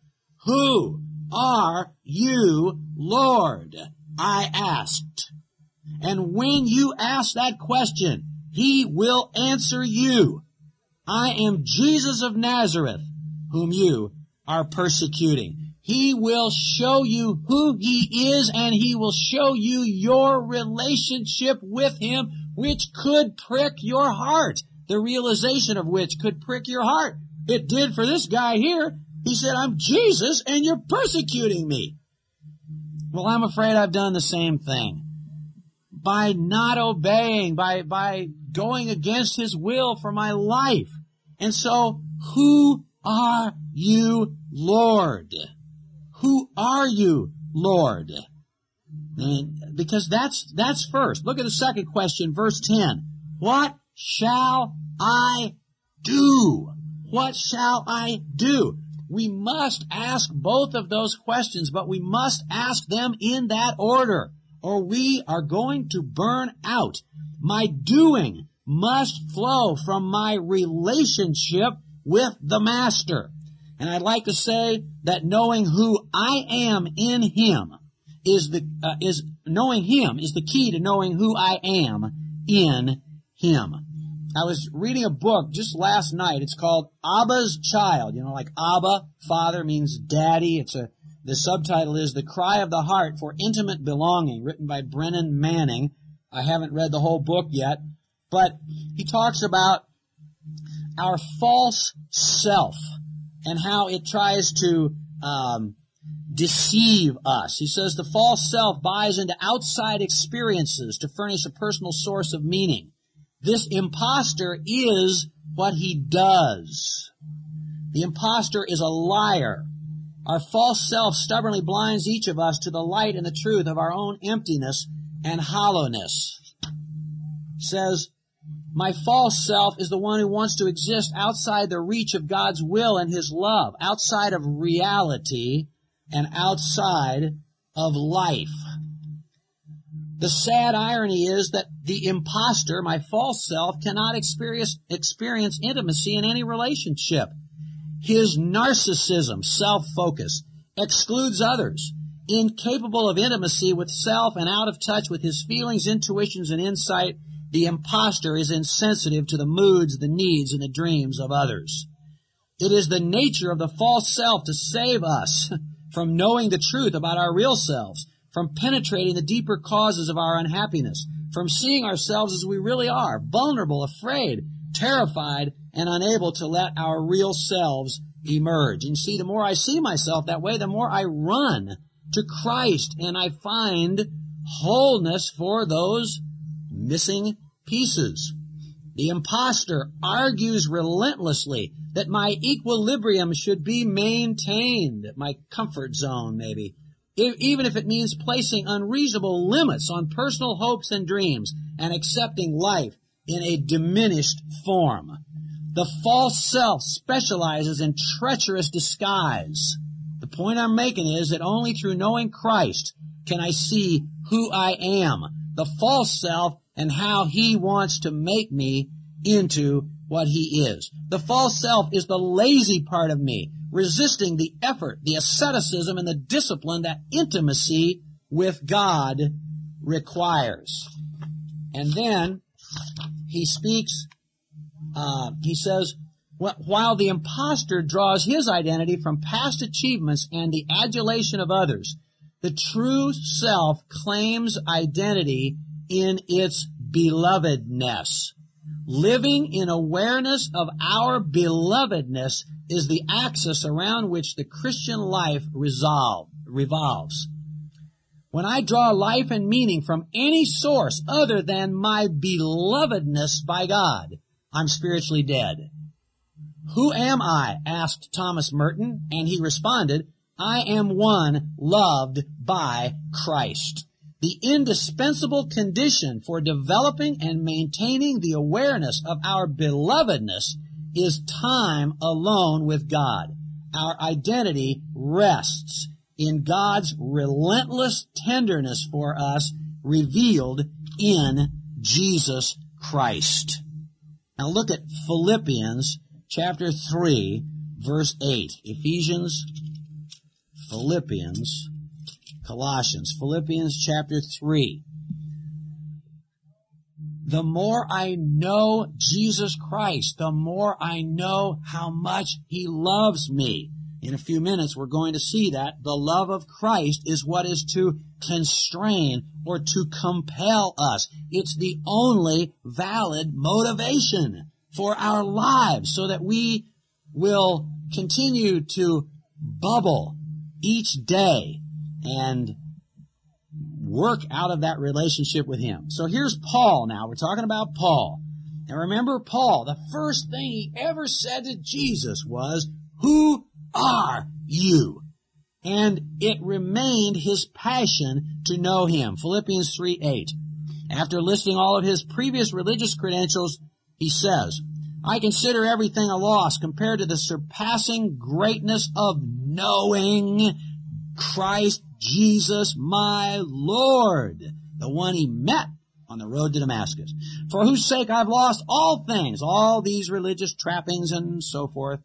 Who are you, Lord? I asked. And when you ask that question, he will answer you. I am Jesus of Nazareth, whom you are persecuting. He will show you who he is, and he will show you your relationship with him, which could prick your heart. The realization of which could prick your heart. It did for this guy here. He said, I'm Jesus and you're persecuting me. Well, I'm afraid I've done the same thing. By not obeying, by, by going against his will for my life. And so, who are you, Lord? Who are you, Lord? And because that's, that's first. Look at the second question, verse ten. What shall I do? What shall I do? We must ask both of those questions, but we must ask them in that order, or we are going to burn out. My doing must flow from my relationship with the Master. And I'd like to say that knowing who I am in him is the, uh, is, knowing him is the key to knowing who I am in him. I was reading a book just last night. It's called Abba's Child. You know, like Abba, father, means daddy. It's a, the subtitle is The Cry of the Heart for Intimate Belonging, written by Brennan Manning. I haven't read the whole book yet, but he talks about our false self and how it tries to um, deceive us. He says the false self buys into outside experiences to furnish a personal source of meaning. This imposter is what he does. The imposter is a liar. Our false self stubbornly blinds each of us to the light and the truth of our own emptiness and hollowness. It says, my false self is the one who wants to exist outside the reach of God's will and his love, outside of reality and outside of life. The sad irony is that the imposter, my false self, cannot experience, experience intimacy in any relationship. His narcissism, self-focus, excludes others. Incapable of intimacy with self and out of touch with his feelings, intuitions, and insight, the imposter is insensitive to the moods, the needs, and the dreams of others. It is the nature of the false self to save us from knowing the truth about our real selves, from penetrating the deeper causes of our unhappiness, from seeing ourselves as we really are, vulnerable, afraid, terrified, and unable to let our real selves emerge. And see, the more I see myself that way, the more I run to Christ, and I find wholeness for those missing pieces. The imposter argues relentlessly that my equilibrium should be maintained, my comfort zone maybe, even if it means placing unreasonable limits on personal hopes and dreams and accepting life in a diminished form. The false self specializes in treacherous disguise. The point I'm making is that only through knowing Christ can I see who I am, the false self, and how he wants to make me into what he is. The false self is the lazy part of me, resisting the effort, the asceticism, and the discipline that intimacy with God requires. And then he speaks, uh, he says, while the imposter draws his identity from past achievements and the adulation of others, the true self claims identity in its belovedness. Living in awareness of our belovedness is the axis around which the Christian life resolve, revolves. When I draw life and meaning from any source other than my belovedness by God, I'm spiritually dead. Who am I? Asked Thomas Merton, and he responded, I am one loved by Christ. The indispensable condition for developing and maintaining the awareness of our belovedness is time alone with God. Our identity rests in God's relentless tenderness for us revealed in Jesus Christ. Now look at Philippians chapter three, verse eight. Ephesians, Philippians, Colossians, Philippians chapter three. The more I know Jesus Christ, the more I know how much He loves me. In a few minutes, we're going to see that the love of Christ is what is to constrain or to compel us. It's the only valid motivation for our lives so that we will continue to bubble each day and work out of that relationship with Him. So here's Paul now. We're talking about Paul. Now remember Paul, the first thing he ever said to Jesus was, who are you? And it remained his passion to know Him. Philippians three eight. After listing all of his previous religious credentials, he says, I consider everything a loss compared to the surpassing greatness of knowing Christ Jesus my Lord, the one he met on the road to Damascus, for whose sake I've lost all things, all these religious trappings and so forth,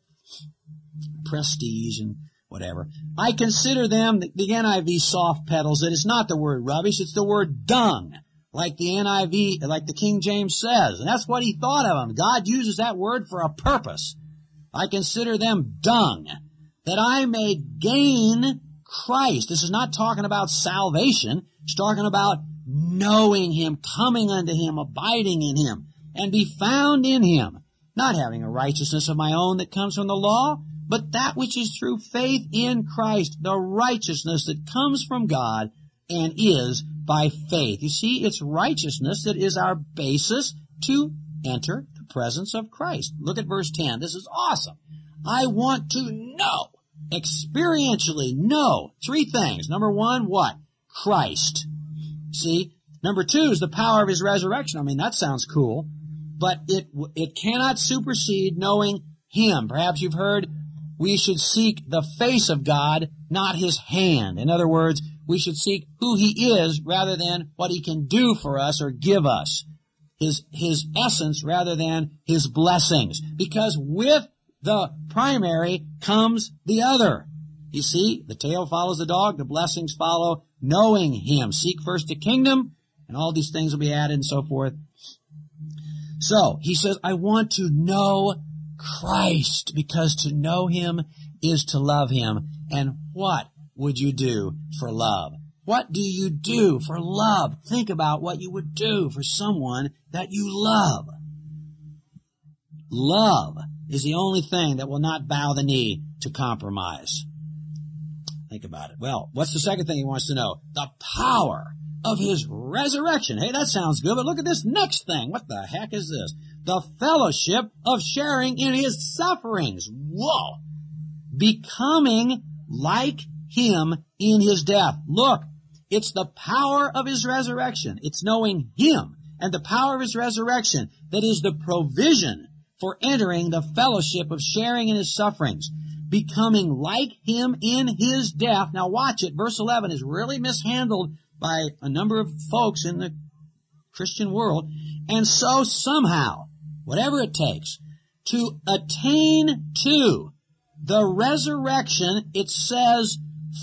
prestige and whatever. I consider them, the N I V soft pedals, that it's not the word rubbish, it's the word dung, like the N I V, like the King James says. And that's what he thought of them. God uses that word for a purpose. I consider them dung, that I may gain Christ. This is not talking about salvation. It's talking about knowing Him, coming unto Him, abiding in Him, and be found in Him, not having a righteousness of my own that comes from the law, but that which is through faith in Christ, the righteousness that comes from God and is by faith. You see, it's righteousness that is our basis to enter the presence of Christ. Look at verse ten. This is awesome. I want to know, experientially know, three things. Number one, what? Christ. See? Number two is the power of His resurrection. I mean, that sounds cool, but it it cannot supersede knowing Him. Perhaps you've heard we should seek the face of God, not His hand. In other words, we should seek who He is rather than what He can do for us or give us. His, His essence rather than His blessings. Because with the primary comes the other. You see, the tail follows the dog, the blessings follow knowing Him. Seek first the kingdom, and all these things will be added and so forth. So, he says, I want to know Christ, because to know Him is to love Him. And what would you do for love? What do you do for love? Think about what you would do for someone that you love. Love is the only thing that will not bow the knee to compromise. Think about it. Well, what's the second thing he wants to know? The power of His resurrection. Hey, that sounds good, but look at this next thing. What the heck is this? The fellowship of sharing in His sufferings. Whoa! Becoming like Him in His death. Look, it's the power of His resurrection. It's knowing Him and the power of His resurrection that is the provision for entering the fellowship of sharing in His sufferings. becoming like him in his death. Now watch it. Verse eleven is really mishandled by a number of folks in the Christian world. And so somehow, whatever it takes, to attain to the resurrection, it says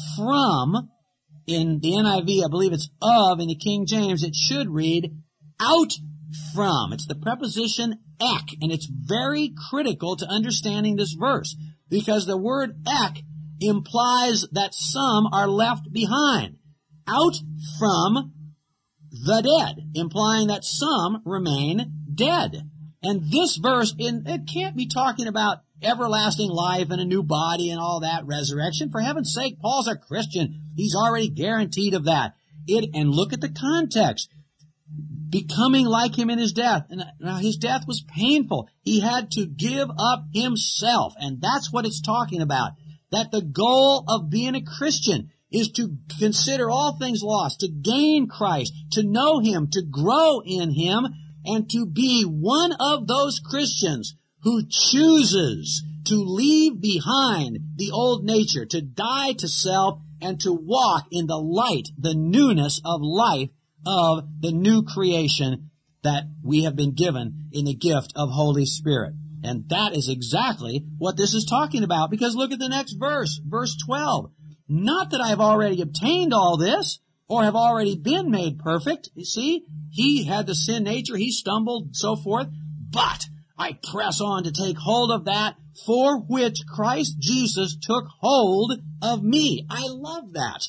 from, in the N I V, I believe it's of, in the King James, it should read out from. It's the preposition ek, and it's very critical to understanding this verse, because the word ek implies that some are left behind. Out from the dead, implying that some remain dead. And this verse, in, it can't be talking about everlasting life and a new body and all that resurrection. For heaven's sake, Paul's a Christian. He's already guaranteed of that. It, and look at the context. Becoming like him in his death. And now his death was painful. He had to give up himself. And that's what it's talking about. That the goal of being a Christian is to consider all things lost, to gain Christ, to know him, to grow in him, and to be one of those Christians who chooses to leave behind the old nature, to die to self, and to walk in the light, the newness of life of the new creation that we have been given in the gift of Holy Spirit. And that is exactly what this is talking about, because look at the next verse, verse twelve. Not that I have already obtained all this, or have already been made perfect. You see, he had the sin nature, he stumbled, so forth. But I press on to take hold of that for which Christ Jesus took hold of me. I love that.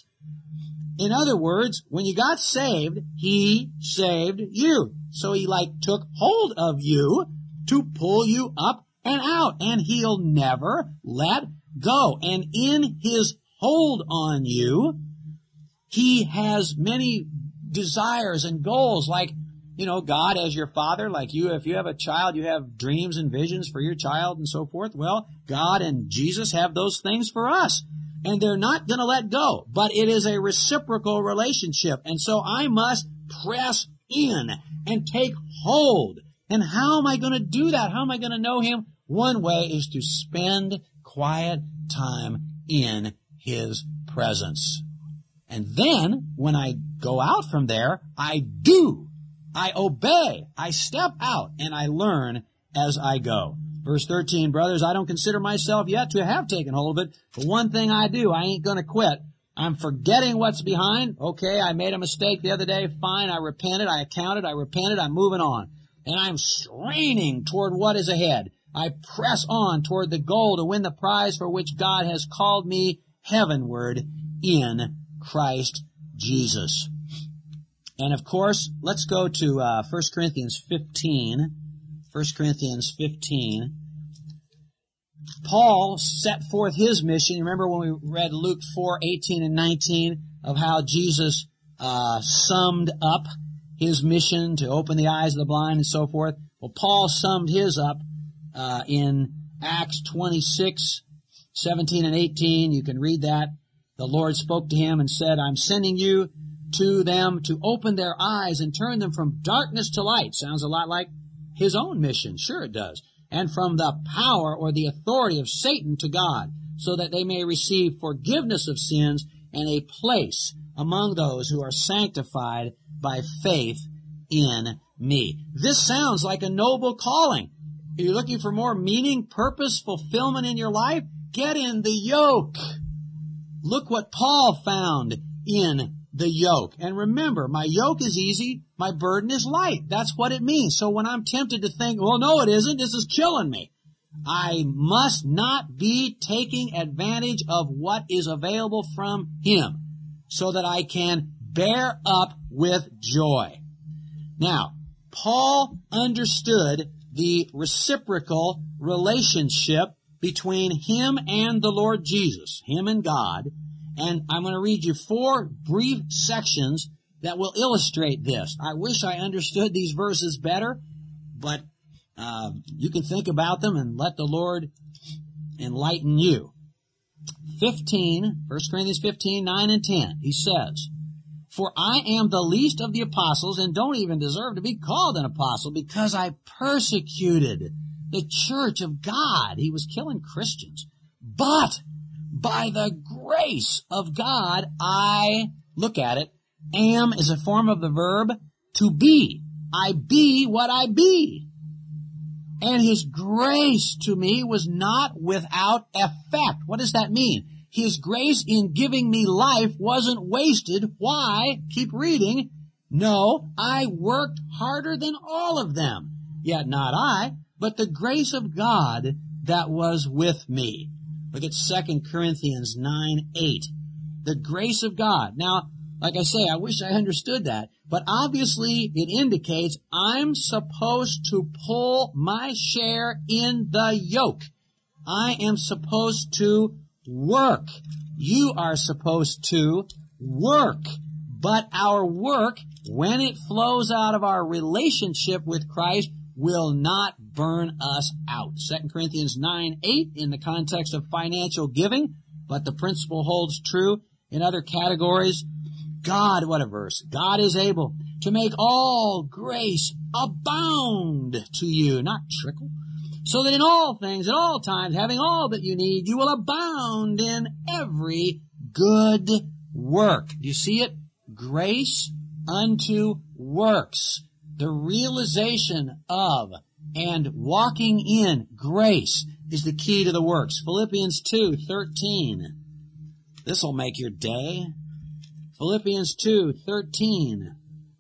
In other words, when you got saved, he saved you. So he like took hold of you to pull you up and out, and he'll never let go. And in his hold on you, he has many desires and goals, like, you know, God as your father, like you, if you have a child, you have dreams and visions for your child and so forth. Well, God and Jesus have those things for us, and they're not going to let go, but it is a reciprocal relationship. And so I must press in and take hold. And how am I going to do that? How am I going to know him? One way is to spend quiet time in his presence. And then, when I go out from there, I do. I obey. I step out, and I learn as I go. Verse thirteen, brothers, I don't consider myself yet to have taken hold of it, but one thing I do, I ain't gonna quit. I'm forgetting what's behind. Okay, I made a mistake the other day. Fine, I repented, I accounted, I repented, I'm moving on. And I'm straining toward what is ahead. I press on toward the goal to win the prize for which God has called me heavenward in Christ Jesus. And of course, let's go to uh, First Corinthians fifteen. First Corinthians fifteen. Paul set forth his mission. You remember when we read Luke four, eighteen and nineteen of how Jesus uh, summed up his mission to open the eyes of the blind and so forth? Well, Paul summed his up uh, in Acts twenty-six, seventeen and eighteen. You can read that. The Lord spoke to him and said, I'm sending you to them to open their eyes and turn them from darkness to light. Sounds a lot like his own mission. Sure it does. And from the power or the authority of Satan to God, so that they may receive forgiveness of sins and a place among those who are sanctified by faith in me. This sounds like a noble calling. Are you looking for more meaning, purpose, fulfillment in your life? Get in the yoke. Look what Paul found in the yoke. And remember, my yoke is easy, my burden is light. That's what it means. So when I'm tempted to think, well, no, it isn't, this is killing me, I must not be taking advantage of what is available from him so that I can bear up with joy. Now, Paul understood the reciprocal relationship between him and the Lord Jesus, him and God. And I'm going to read you four brief sections that will illustrate this. I wish I understood these verses better, but uh, you can think about them and let the Lord enlighten you. fifteen, First Corinthians fifteen, nine and ten, he says, For I am the least of the apostles and don't even deserve to be called an apostle because I persecuted the church of God. He was killing Christians. But by the grace of God, I, look at it, am is a form of the verb to be. I be what I be. And His grace to me was not without effect. What does that mean? His grace in giving me life wasn't wasted. Why? Keep reading. No, I worked harder than all of them. Yet not I, but the grace of God that was with me. Look at Second Corinthians nine eight. The grace of God. Now, like I say, I wish I understood that. But obviously it indicates I'm supposed to pull my share in the yoke. I am supposed to work. You are supposed to work. But our work, when it flows out of our relationship with Christ, will not burn us out. Second Corinthians nine eight in the context of financial giving, but the principle holds true in other categories. God, what a verse. God is able to make all grace abound to you, not trickle, so that in all things, at all times, having all that you need, you will abound in every good work. Do you see it? Grace unto works. The realization of and walking in grace is the key to the works. Philippians two thirteen. This will make your day. Philippians two thirteen.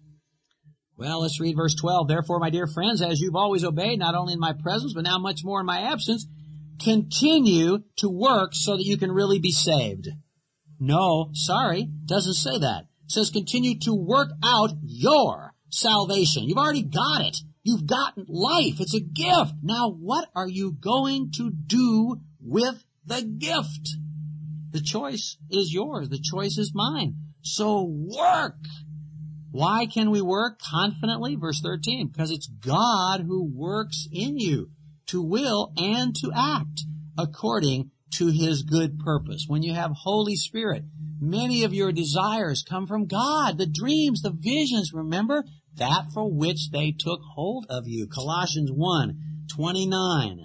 Well, let's read verse twelve. Therefore, my dear friends, as you've always obeyed, not only in my presence, but now much more in my absence, continue to work so that you can really be saved. No, sorry, doesn't say that. It says continue to work out your salvation. You've already got it. You've gotten life. It's a gift. Now, what are you going to do with the gift? The choice is yours. The choice is mine. So work. Why can we work confidently? Verse thirteen, because it's God who works in you to will and to act according to His good purpose. When you have Holy Spirit, many of your desires come from God. The dreams, the visions, remember? That for which they took hold of you. Colossians one twenty-nine.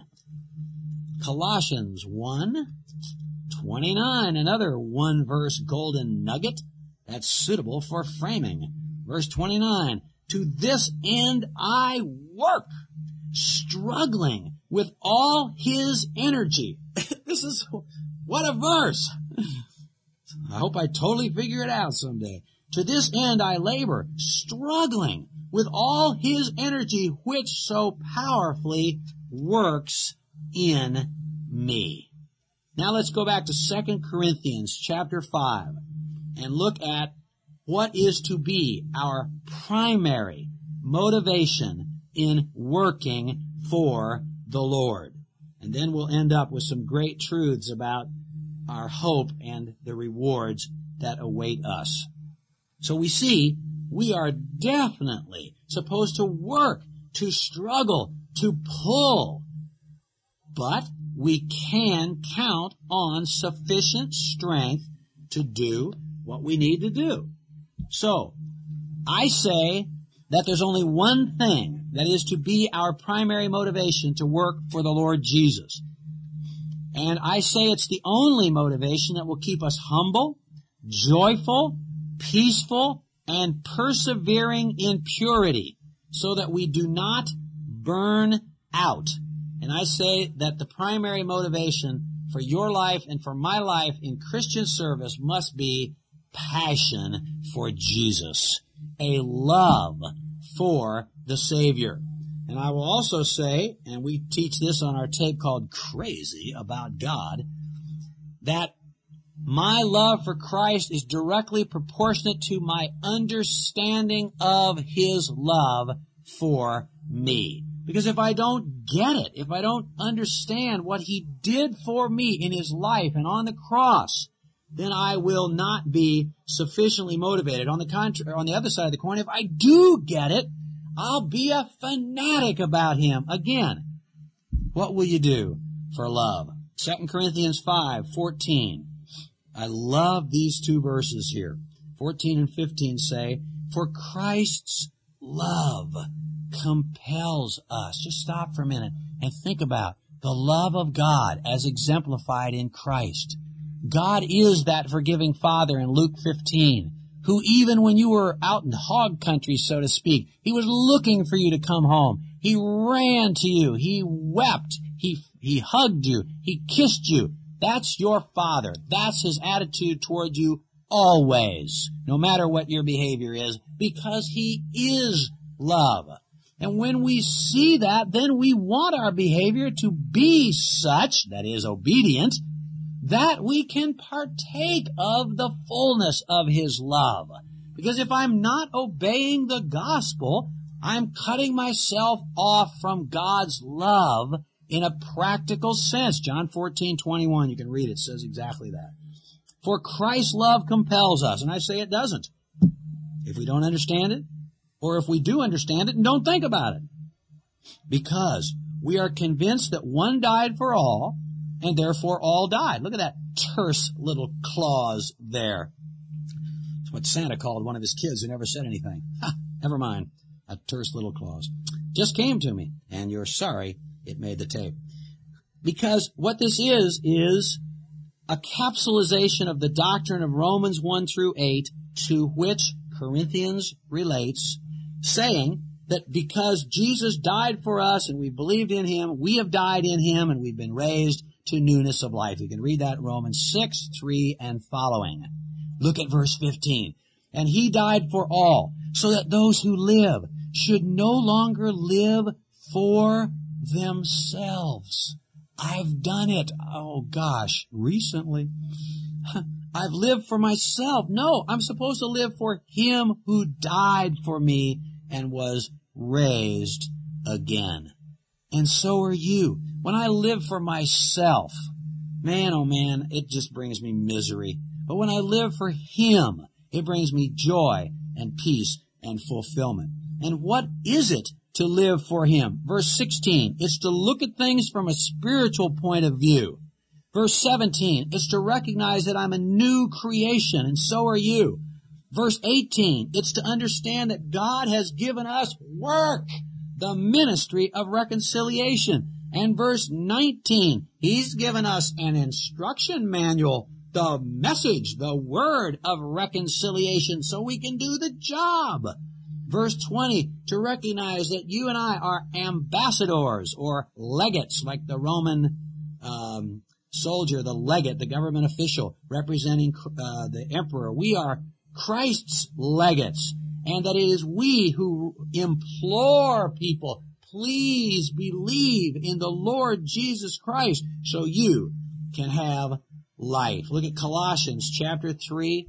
Colossians one twenty-nine, another one-verse golden nugget that's suitable for framing. Verse twenty-nine, to this end I work, struggling with all His energy. This is, what a verse. I hope I totally figure it out someday. To this end I labor, struggling with all His energy, which so powerfully works in me. Now let's go back to Second Corinthians chapter five and look at what is to be our primary motivation in working for the Lord. And then we'll end up with some great truths about our hope and the rewards that await us. So we see we are definitely supposed to work, to struggle, to pull. But we can count on sufficient strength to do what we need to do. So, I say that there's only one thing that is to be our primary motivation to work for the Lord Jesus. And I say it's the only motivation that will keep us humble, joyful, peaceful, and persevering in purity, so that we do not burn out. And I say that the primary motivation for your life and for my life in Christian service must be passion for Jesus, a love for the Savior. And I will also say, and we teach this on our tape called Crazy About God, that my love for Christ is directly proportionate to my understanding of His love for me. Because if I don't get it, if I don't understand what He did for me in His life and on the cross, then I will not be sufficiently motivated. On the contrary, on the other side of the coin, if I do get it, I'll be a fanatic about Him. Again, what will you do for love? Second Corinthians five fourteen. I love these two verses here. fourteen and fifteen say, for Christ's love compels us. Just stop for a minute and think about The love of God as exemplified in Christ. God is that forgiving Father in Luke fifteen, who even when you were out in hog country, so to speak, He was looking for you to come home. He ran to you. He wept. He, he hugged you. He kissed you. That's your Father. That's His attitude toward you always, no matter what your behavior is, because He is love. And when we see that, then we want our behavior to be such, that is, obedient, that we can partake of the fullness of His love. Because if I'm not obeying the gospel, I'm cutting myself off from God's love in a practical sense. John fourteen twenty-one, you can read it, says exactly that. For Christ's love compels us, and I say it doesn't. If we don't understand it, or if we do understand it and don't think about it. Because we are convinced that one died for all, and therefore all died. Look at that terse little clause there. It's what Santa called one of his kids who never said anything. Ha, never mind. A terse little clause. Just came to me, and you're sorry it made the tape. Because what this is, is a capsulization of the doctrine of Romans one through eight, to which Corinthians relates, saying that because Jesus died for us and we believed in Him, we have died in Him and we've been raised to newness of life. You can read that in Romans six, three, and following. Look at verse fifteen. And He died for all, so that those who live should no longer live for themselves. I've done it. Oh gosh, recently. I've lived for myself. No, I'm supposed to live for Him who died for me and was raised again. And so are you. When I live for myself, man, oh man, it just brings me misery. But when I live for Him, it brings me joy and peace and fulfillment. And what is it to live for Him? Verse sixteen, it's to look at things from a spiritual point of view. Verse seventeen, it's to recognize that I'm a new creation, and so are you. Verse eighteen, it's to understand that God has given us work, the ministry of reconciliation. And verse nineteen, He's given us an instruction manual, the message, the word of reconciliation, so we can do the job. Verse twenty, to recognize that you and I are ambassadors or legates, like the Roman um, soldier, the legate, the government official representing uh, the emperor. We are Christ's legates, and that it is we who implore people, please believe in the Lord Jesus Christ so you can have life. Look at Colossians chapter three,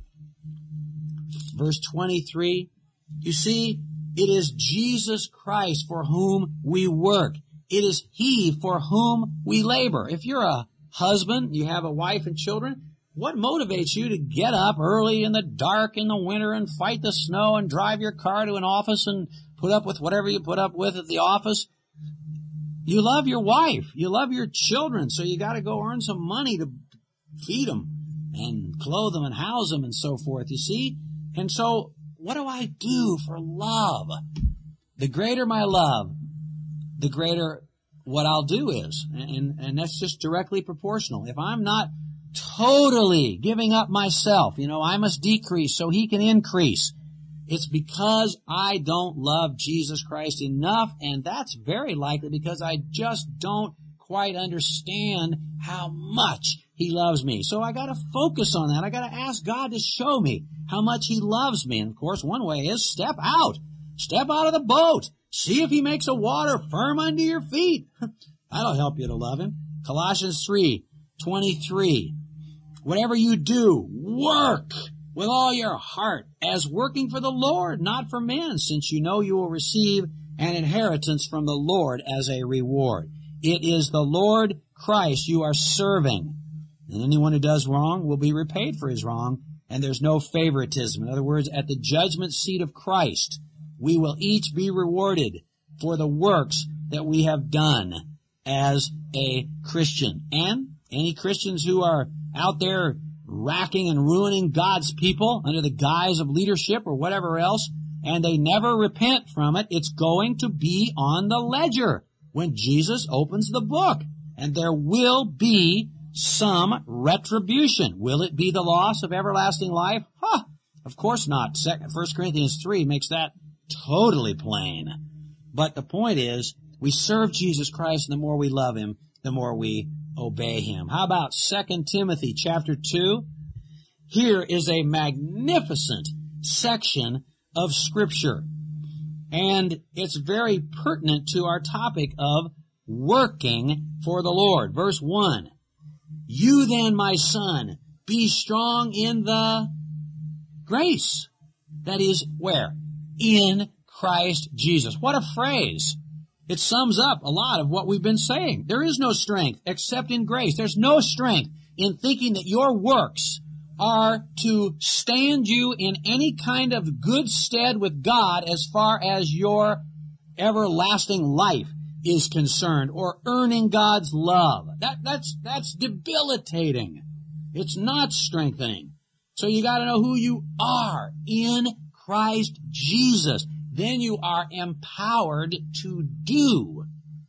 verse twenty-three. You see, it is Jesus Christ for whom we work. It is He for whom we labor. If you're a husband, you have a wife and children, what motivates you to get up early in the dark in the winter and fight the snow and drive your car to an office and put up with whatever you put up with at the office? You love your wife. You love your children, so you got to go earn some money to feed them and clothe them and house them and so forth, you see? And so, what do I do for love? The greater my love, the greater what I'll do is. And, and that's just directly proportional. If I'm not totally giving up myself, you know, I must decrease so He can increase. It's because I don't love Jesus Christ enough, and that's very likely because I just don't quite understand how much He loves me. So I gotta focus on that. I gotta ask God to show me how much He loves me. And of course, one way is step out. Step out of the boat. See if He makes the water firm under your feet. That'll help you to love Him. Colossians three twenty-three. Whatever you do, work with all your heart as working for the Lord, not for men, since you know you will receive an inheritance from the Lord as a reward. It is the Lord Christ you are serving. And anyone who does wrong will be repaid for his wrong, and there's no favoritism. In other words, at the judgment seat of Christ, we will each be rewarded for the works that we have done as a Christian. And any Christians who are out there racking and ruining God's people under the guise of leadership or whatever else, and they never repent from it, it's going to be on the ledger when Jesus opens the book. and there will be some retribution. Will it be the loss of everlasting life? Huh, of course not. First Corinthians three makes that totally plain. But the point is, we serve Jesus Christ, and the more we love Him, the more we obey Him. How about Second Timothy chapter two? Here is a magnificent section of Scripture, and it's very pertinent to our topic of working for the Lord. Verse one, you then, my son, be strong in the grace that is where? In Christ Jesus. What a phrase. It sums up a lot of what we've been saying. There is no strength except in grace. There's no strength in thinking that your works are to stand you in any kind of good stead with God as far as your everlasting life is concerned, or earning God's love. That, that's, that's debilitating. It's not strengthening. So you gotta know who you are in Christ Jesus. Then you are empowered to do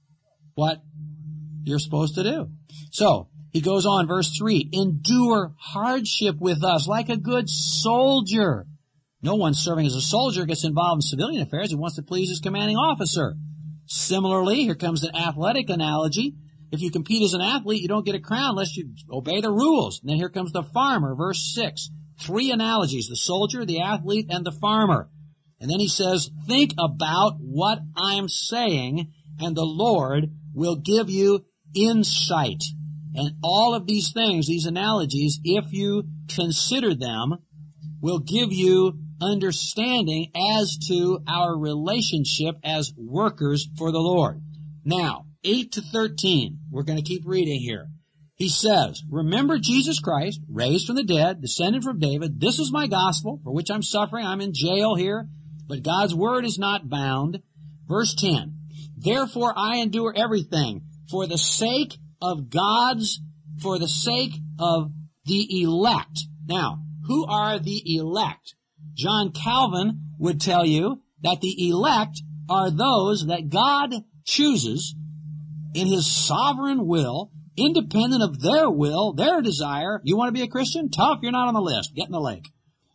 what you're supposed to do. So, he goes on, verse three, endure hardship with us like a good soldier. No one serving as a soldier gets involved in civilian affairs. He wants to please his commanding officer. Similarly, here comes an athletic analogy. If you compete as an athlete, you don't get a crown unless you obey the rules. And then here comes the farmer, verse six. Three analogies, the soldier, the athlete, and the farmer. And then he says, think about what I'm saying, and the Lord will give you insight. And all of these things, these analogies, if you consider them, will give you understanding as to our relationship as workers for the Lord. Now, eight to thirteen, we're going to keep reading here. He says, remember Jesus Christ, raised from the dead, descended from David. This is my gospel, for which I'm suffering. I'm in jail here, but God's word is not bound. Verse ten, therefore I endure everything for the sake of God's, for the sake of the elect. Now, who are the elect? John Calvin would tell you that the elect are those that God chooses in His sovereign will, independent of their will, their desire. You want to be a Christian? Tough, you're not on the list. Get in the lake.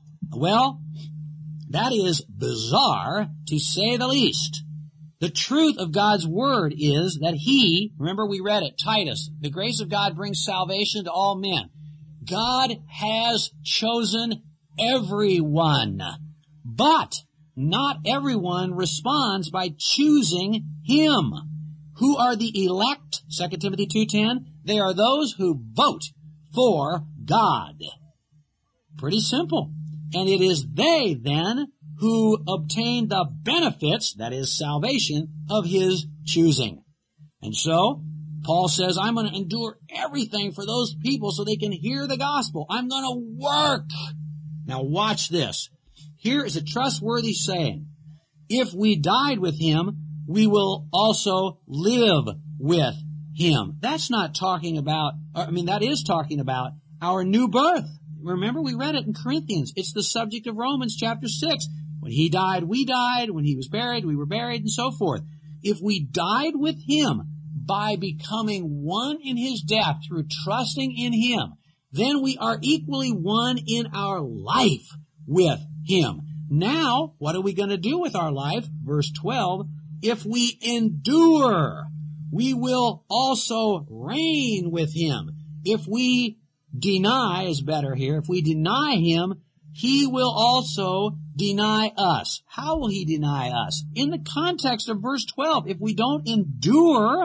Well, that is bizarre, to say the least. The truth of God's Word is that He, remember we read it, Titus, the grace of God brings salvation to all men. God has chosen everyone, but not everyone responds by choosing Him. Who are the elect? Second Timothy two ten. They are those who vote for God. Pretty simple. And it is they then who obtain the benefits, that is salvation, of His choosing. And so, Paul says, I'm going to endure everything for those people so they can hear the gospel. I'm going to work. Now watch this. Here is a trustworthy saying. If we died with Him, we will also live with Him. That's not talking about, I mean, that is talking about our new birth. Remember, we read it in Corinthians. It's the subject of Romans chapter six. When He died, we died. When He was buried, we were buried, and so forth. If we died with Him by becoming one in His death through trusting in Him, then we are equally one in our life with Him. Now, what are we going to do with our life? Verse twelve, if we endure, we will also reign with Him. If we deny, is better here, if we deny Him, He will also deny us. How will He deny us? In the context of verse twelve, if we don't endure,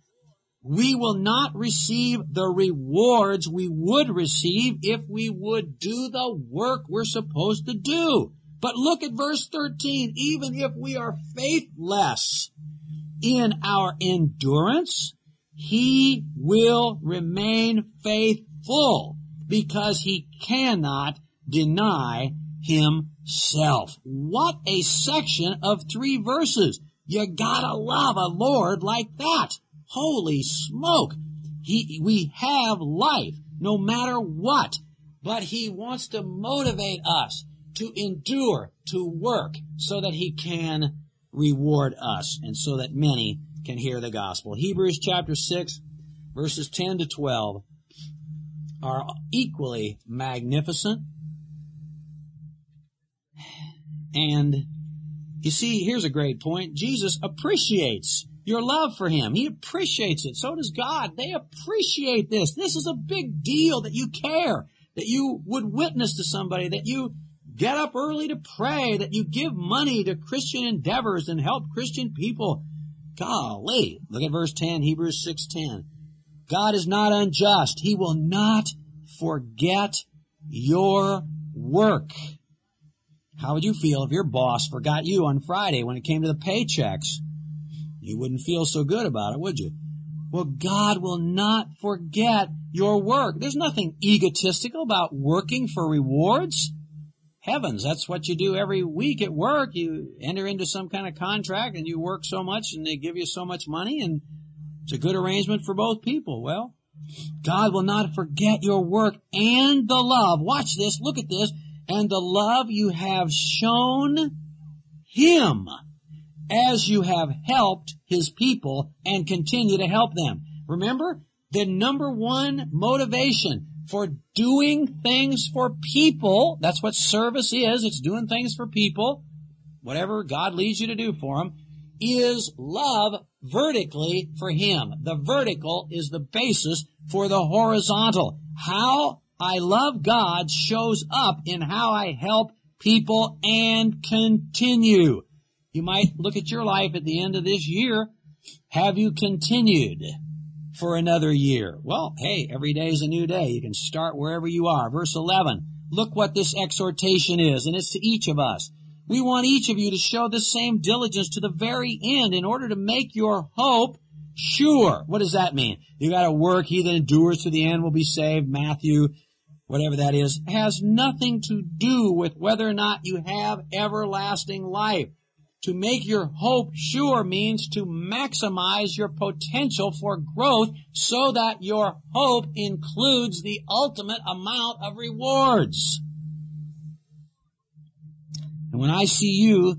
we will not receive the rewards we would receive if we would do the work we're supposed to do. But look at verse thirteen. Even if we are faithless in our endurance, He will remain faithful because He cannot deny Himself. What a section of three verses. You gotta love a Lord like that. Holy smoke. He, we have life no matter what, but He wants to motivate us to endure, to work, so that He can reward us and so that many can hear the gospel. Hebrews chapter six, verses ten to twelve, are equally magnificent. And you see, here's a great point. Jesus appreciates your love for Him. He appreciates it. So does God. They appreciate this. This is a big deal that you care, that you would witness to somebody, that you get up early to pray, that you give money to Christian endeavors and help Christian people. Golly. Look at verse ten, Hebrews six ten. God is not unjust. He will not forget your work. How would you feel if your boss forgot you on Friday when it came to the paychecks? You wouldn't feel so good about it, would you? Well, God will not forget your work. There's nothing egotistical about working for rewards. Heavens, that's what you do every week at work. You enter into some kind of contract and you work so much and they give you so much money and it's a good arrangement for both people. Well, God will not forget your work and the love. Watch this, look at this. And the love you have shown Him as you have helped His people and continue to help them. Remember, the number one motivation for doing things for people, that's what service is, it's doing things for people, whatever God leads you to do for them, is love vertically for Him. The vertical is the basis for the horizontal. How I love God shows up in how I help people and continue. You might look at your life at the end of this year. Have you continued for another year? Well, hey, every day is a new day. You can start wherever you are. Verse eleven, look what this exhortation is, and it's to each of us. We want each of you to show the same diligence to the very end in order to make your hope sure. What does that mean? You got to work. He that endures to the end will be saved. Matthew, whatever that is, has nothing to do with whether or not you have everlasting life. To make your hope sure means to maximize your potential for growth so that your hope includes the ultimate amount of rewards. And when I see you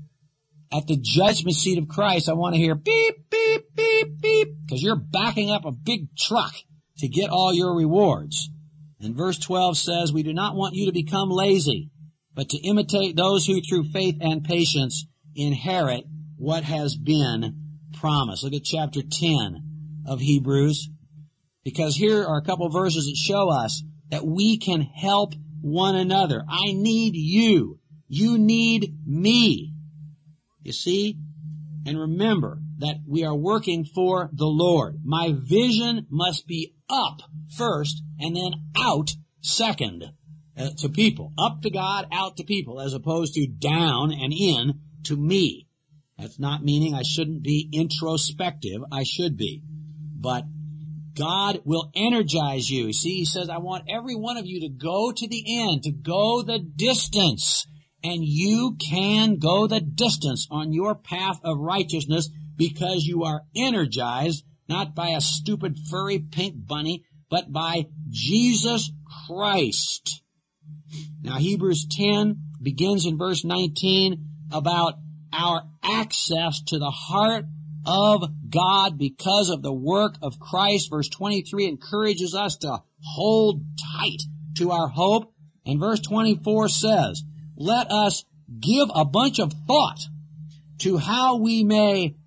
at the judgment seat of Christ, I want to hear beep, beep, beep, beep, because you're backing up a big truck to get all your rewards. And verse twelve says, we do not want you to become lazy, but to imitate those who through faith and patience inherit what has been promised. Look at chapter ten of Hebrews, because here are a couple verses that show us that we can help one another. I need you. You need me. You see? And remember that we are working for the Lord. My vision must be up first and then out second uh, to people. Up to God, out to people, as opposed to down and in to me. That's not meaning I shouldn't be introspective. I should be. But God will energize you. See, He says, I want every one of you to go to the end, to go the distance. And you can go the distance on your path of righteousness because you are energized, not by a stupid furry pink bunny, but by Jesus Christ. Now, Hebrews ten begins in verse nineteen about our access to the heart of God because of the work of Christ. Verse twenty-three encourages us to hold tight to our hope. And verse twenty-four says, let us give a bunch of thought to how we may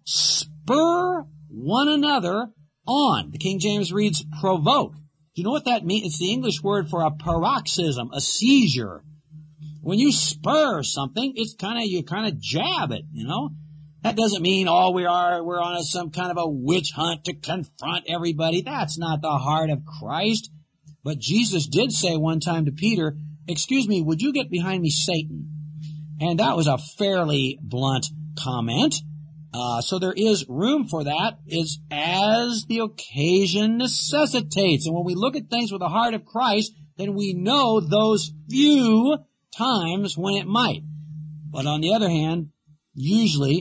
spur one another on. The King James reads provoke. Do you know what that means? It's the English word for a paroxysm, a seizure. When you spur something, it's kind of, you kind of jab it, you know. That doesn't mean, oh, we are, we're on a, some kind of a witch hunt to confront everybody. That's not the heart of Christ. But Jesus did say one time to Peter, excuse me, would you get behind me, Satan? And that was a fairly blunt comment. Uh, so there is room for that, is as the occasion necessitates. And when we look at things with the heart of Christ, then we know those few times when it might. But on the other hand, usually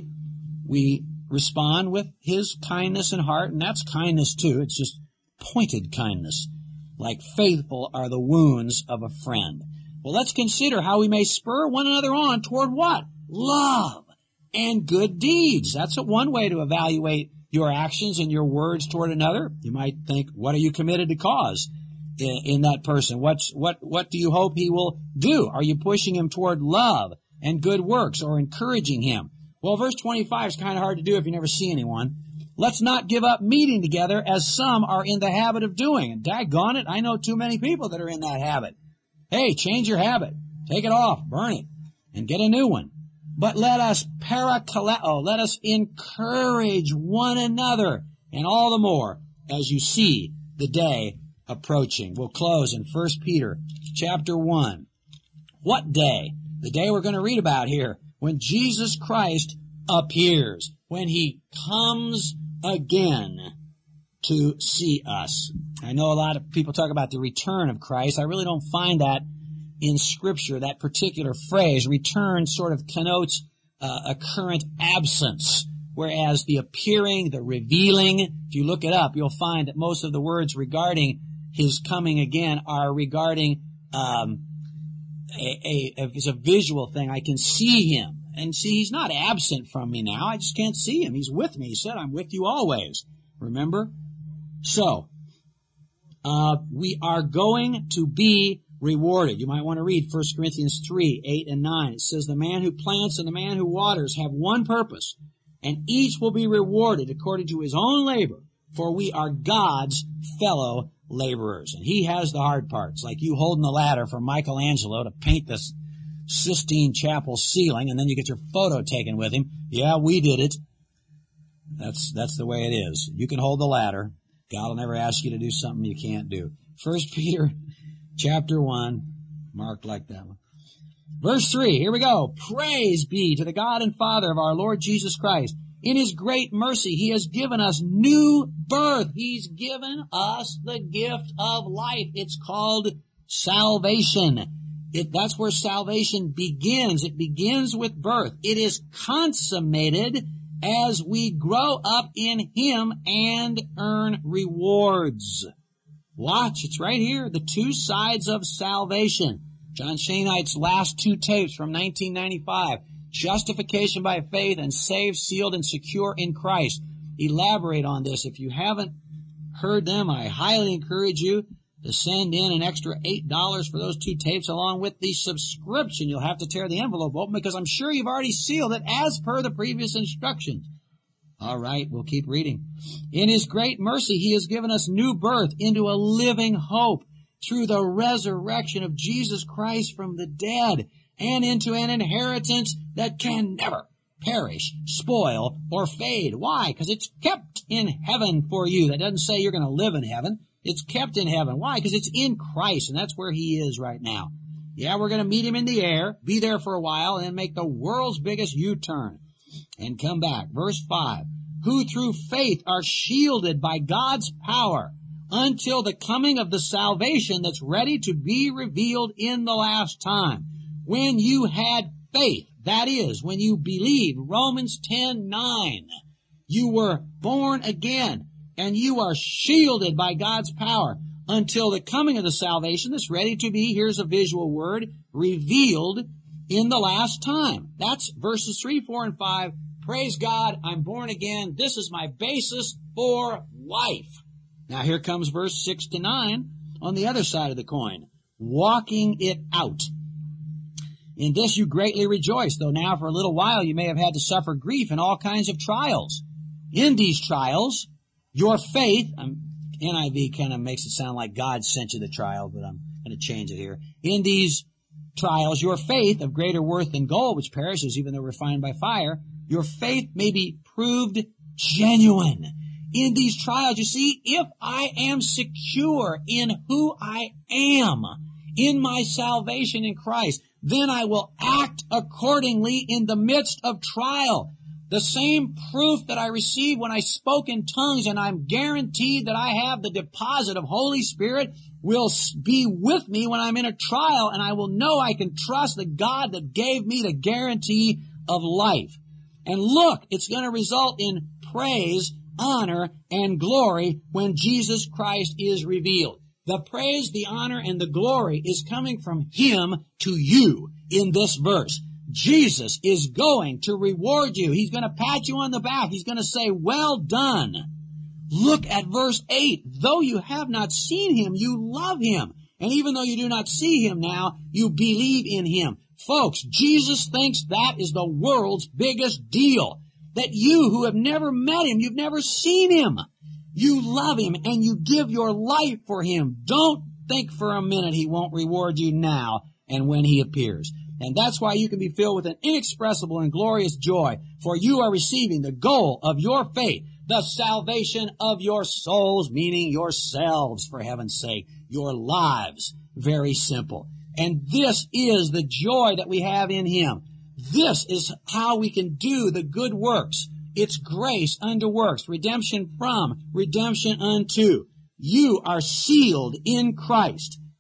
we respond with His kindness and heart, and that's kindness too. It's just pointed kindness. Like faithful are the wounds of a friend. Well, let's consider how we may spur one another on toward what? Love and good deeds. That's one way to evaluate your actions and your words toward another. You might think, what are you committed to cause in, in that person? What's, what, what do you hope he will do? Are you pushing him toward love and good works or encouraging him? Well, verse twenty-five is kind of hard to do if you never see anyone. Let's not give up meeting together as some are in the habit of doing. And daggone it, I know too many people that are in that habit. Hey, change your habit. Take it off, burn it, and get a new one. But let us parakaleo, let us encourage one another, and all the more as you see the day approaching. We'll close in First Peter chapter one. What day? The day we're going to read about here, when Jesus Christ appears, when he comes again to see us. I know a lot of people talk about the return of Christ. I really don't find that in Scripture. That particular phrase, return, sort of connotes uh, a current absence, whereas the appearing, the revealing, if you look it up, you'll find that most of the words regarding his coming again are regarding um, a, a, a, it's a visual thing. I can see him. And see, he's not absent from me now. I just can't see him. He's with me. He said, I'm with you always. Remember? So, uh, we are going to be rewarded. You might want to read First Corinthians three, eight and nine. It says, the man who plants and the man who waters have one purpose, and each will be rewarded according to his own labor, for we are God's fellow laborers. And he has the hard parts, like you holding the ladder for Michelangelo to paint this Sistine Chapel ceiling, and then you get your photo taken with him. Yeah, we did it. That's that's the way it is. You can hold the ladder. God will never ask you to do something you can't do. First Peter chapter one, marked like that one. Verse three, here we go. Praise be to the God and Father of our Lord Jesus Christ. In his great mercy, he has given us new birth. He's given us the gift of life. It's called salvation. It, that's where salvation begins. It begins with birth. It is consummated as we grow up in him and earn rewards. Watch, it's right here. The two sides of salvation. John Shainite's last two tapes from nineteen ninety-five. Justification by faith and saved, sealed, and secure in Christ. Elaborate on this. If you haven't heard them, I highly encourage you to send in an extra eight dollars for those two tapes along with the subscription. You'll have to tear the envelope open because I'm sure you've already sealed it as per the previous instructions. All right, we'll keep reading. In his great mercy, he has given us new birth into a living hope through the resurrection of Jesus Christ from the dead and into an inheritance that can never perish, spoil, or fade. Why? Because it's kept in heaven for you. That doesn't say you're going to live in heaven. It's kept in heaven. Why? Because it's in Christ, and that's where he is right now. Yeah, we're going to meet him in the air, be there for a while, and then make the world's biggest U-turn and come back. Verse five, who through faith are shielded by God's power until the coming of the salvation that's ready to be revealed in the last time. When you had faith, that is, when you believed, Romans ten nine, you were born again, and you are shielded by God's power until the coming of the salvation that's ready to be, here's a visual word, revealed in the last time. That's verses three, four, and five. Praise God, I'm born again. This is my basis for life. Now here comes verse six to nine on the other side of the coin. Walking it out. In this you greatly rejoice, though now for a little while you may have had to suffer grief in all kinds of trials. In these trials, your faith, um, N I V kind of makes it sound like God sent you the trial, but I'm going to change it here. In these trials, your faith of greater worth than gold, which perishes even though refined by fire, your faith may be proved genuine. In these trials, you see, if I am secure in who I am, in my salvation in Christ, then I will act accordingly in the midst of trial. The same proof that I received when I spoke in tongues, and I'm guaranteed that I have the deposit of Holy Spirit, will be with me when I'm in a trial, and I will know I can trust the God that gave me the guarantee of life. And look, it's going to result in praise, honor, and glory when Jesus Christ is revealed. The praise, the honor, and the glory is coming from him to you in this verse. Jesus is going to reward you. He's going to pat you on the back. He's going to say, well done. Look at verse eight. Though you have not seen him, you love him. And even though you do not see him now, you believe in him. Folks, Jesus thinks that is the world's biggest deal. That you who have never met him, you've never seen him, you love him and you give your life for him. Don't think for a minute he won't reward you now and when he appears. And that's why you can be filled with an inexpressible and glorious joy, for you are receiving the goal of your faith, the salvation of your souls, meaning yourselves, for heaven's sake, your lives. Very simple. And this is the joy that we have in him. This is how we can do the good works. It's grace unto works, redemption from, redemption unto. You are sealed in Christ.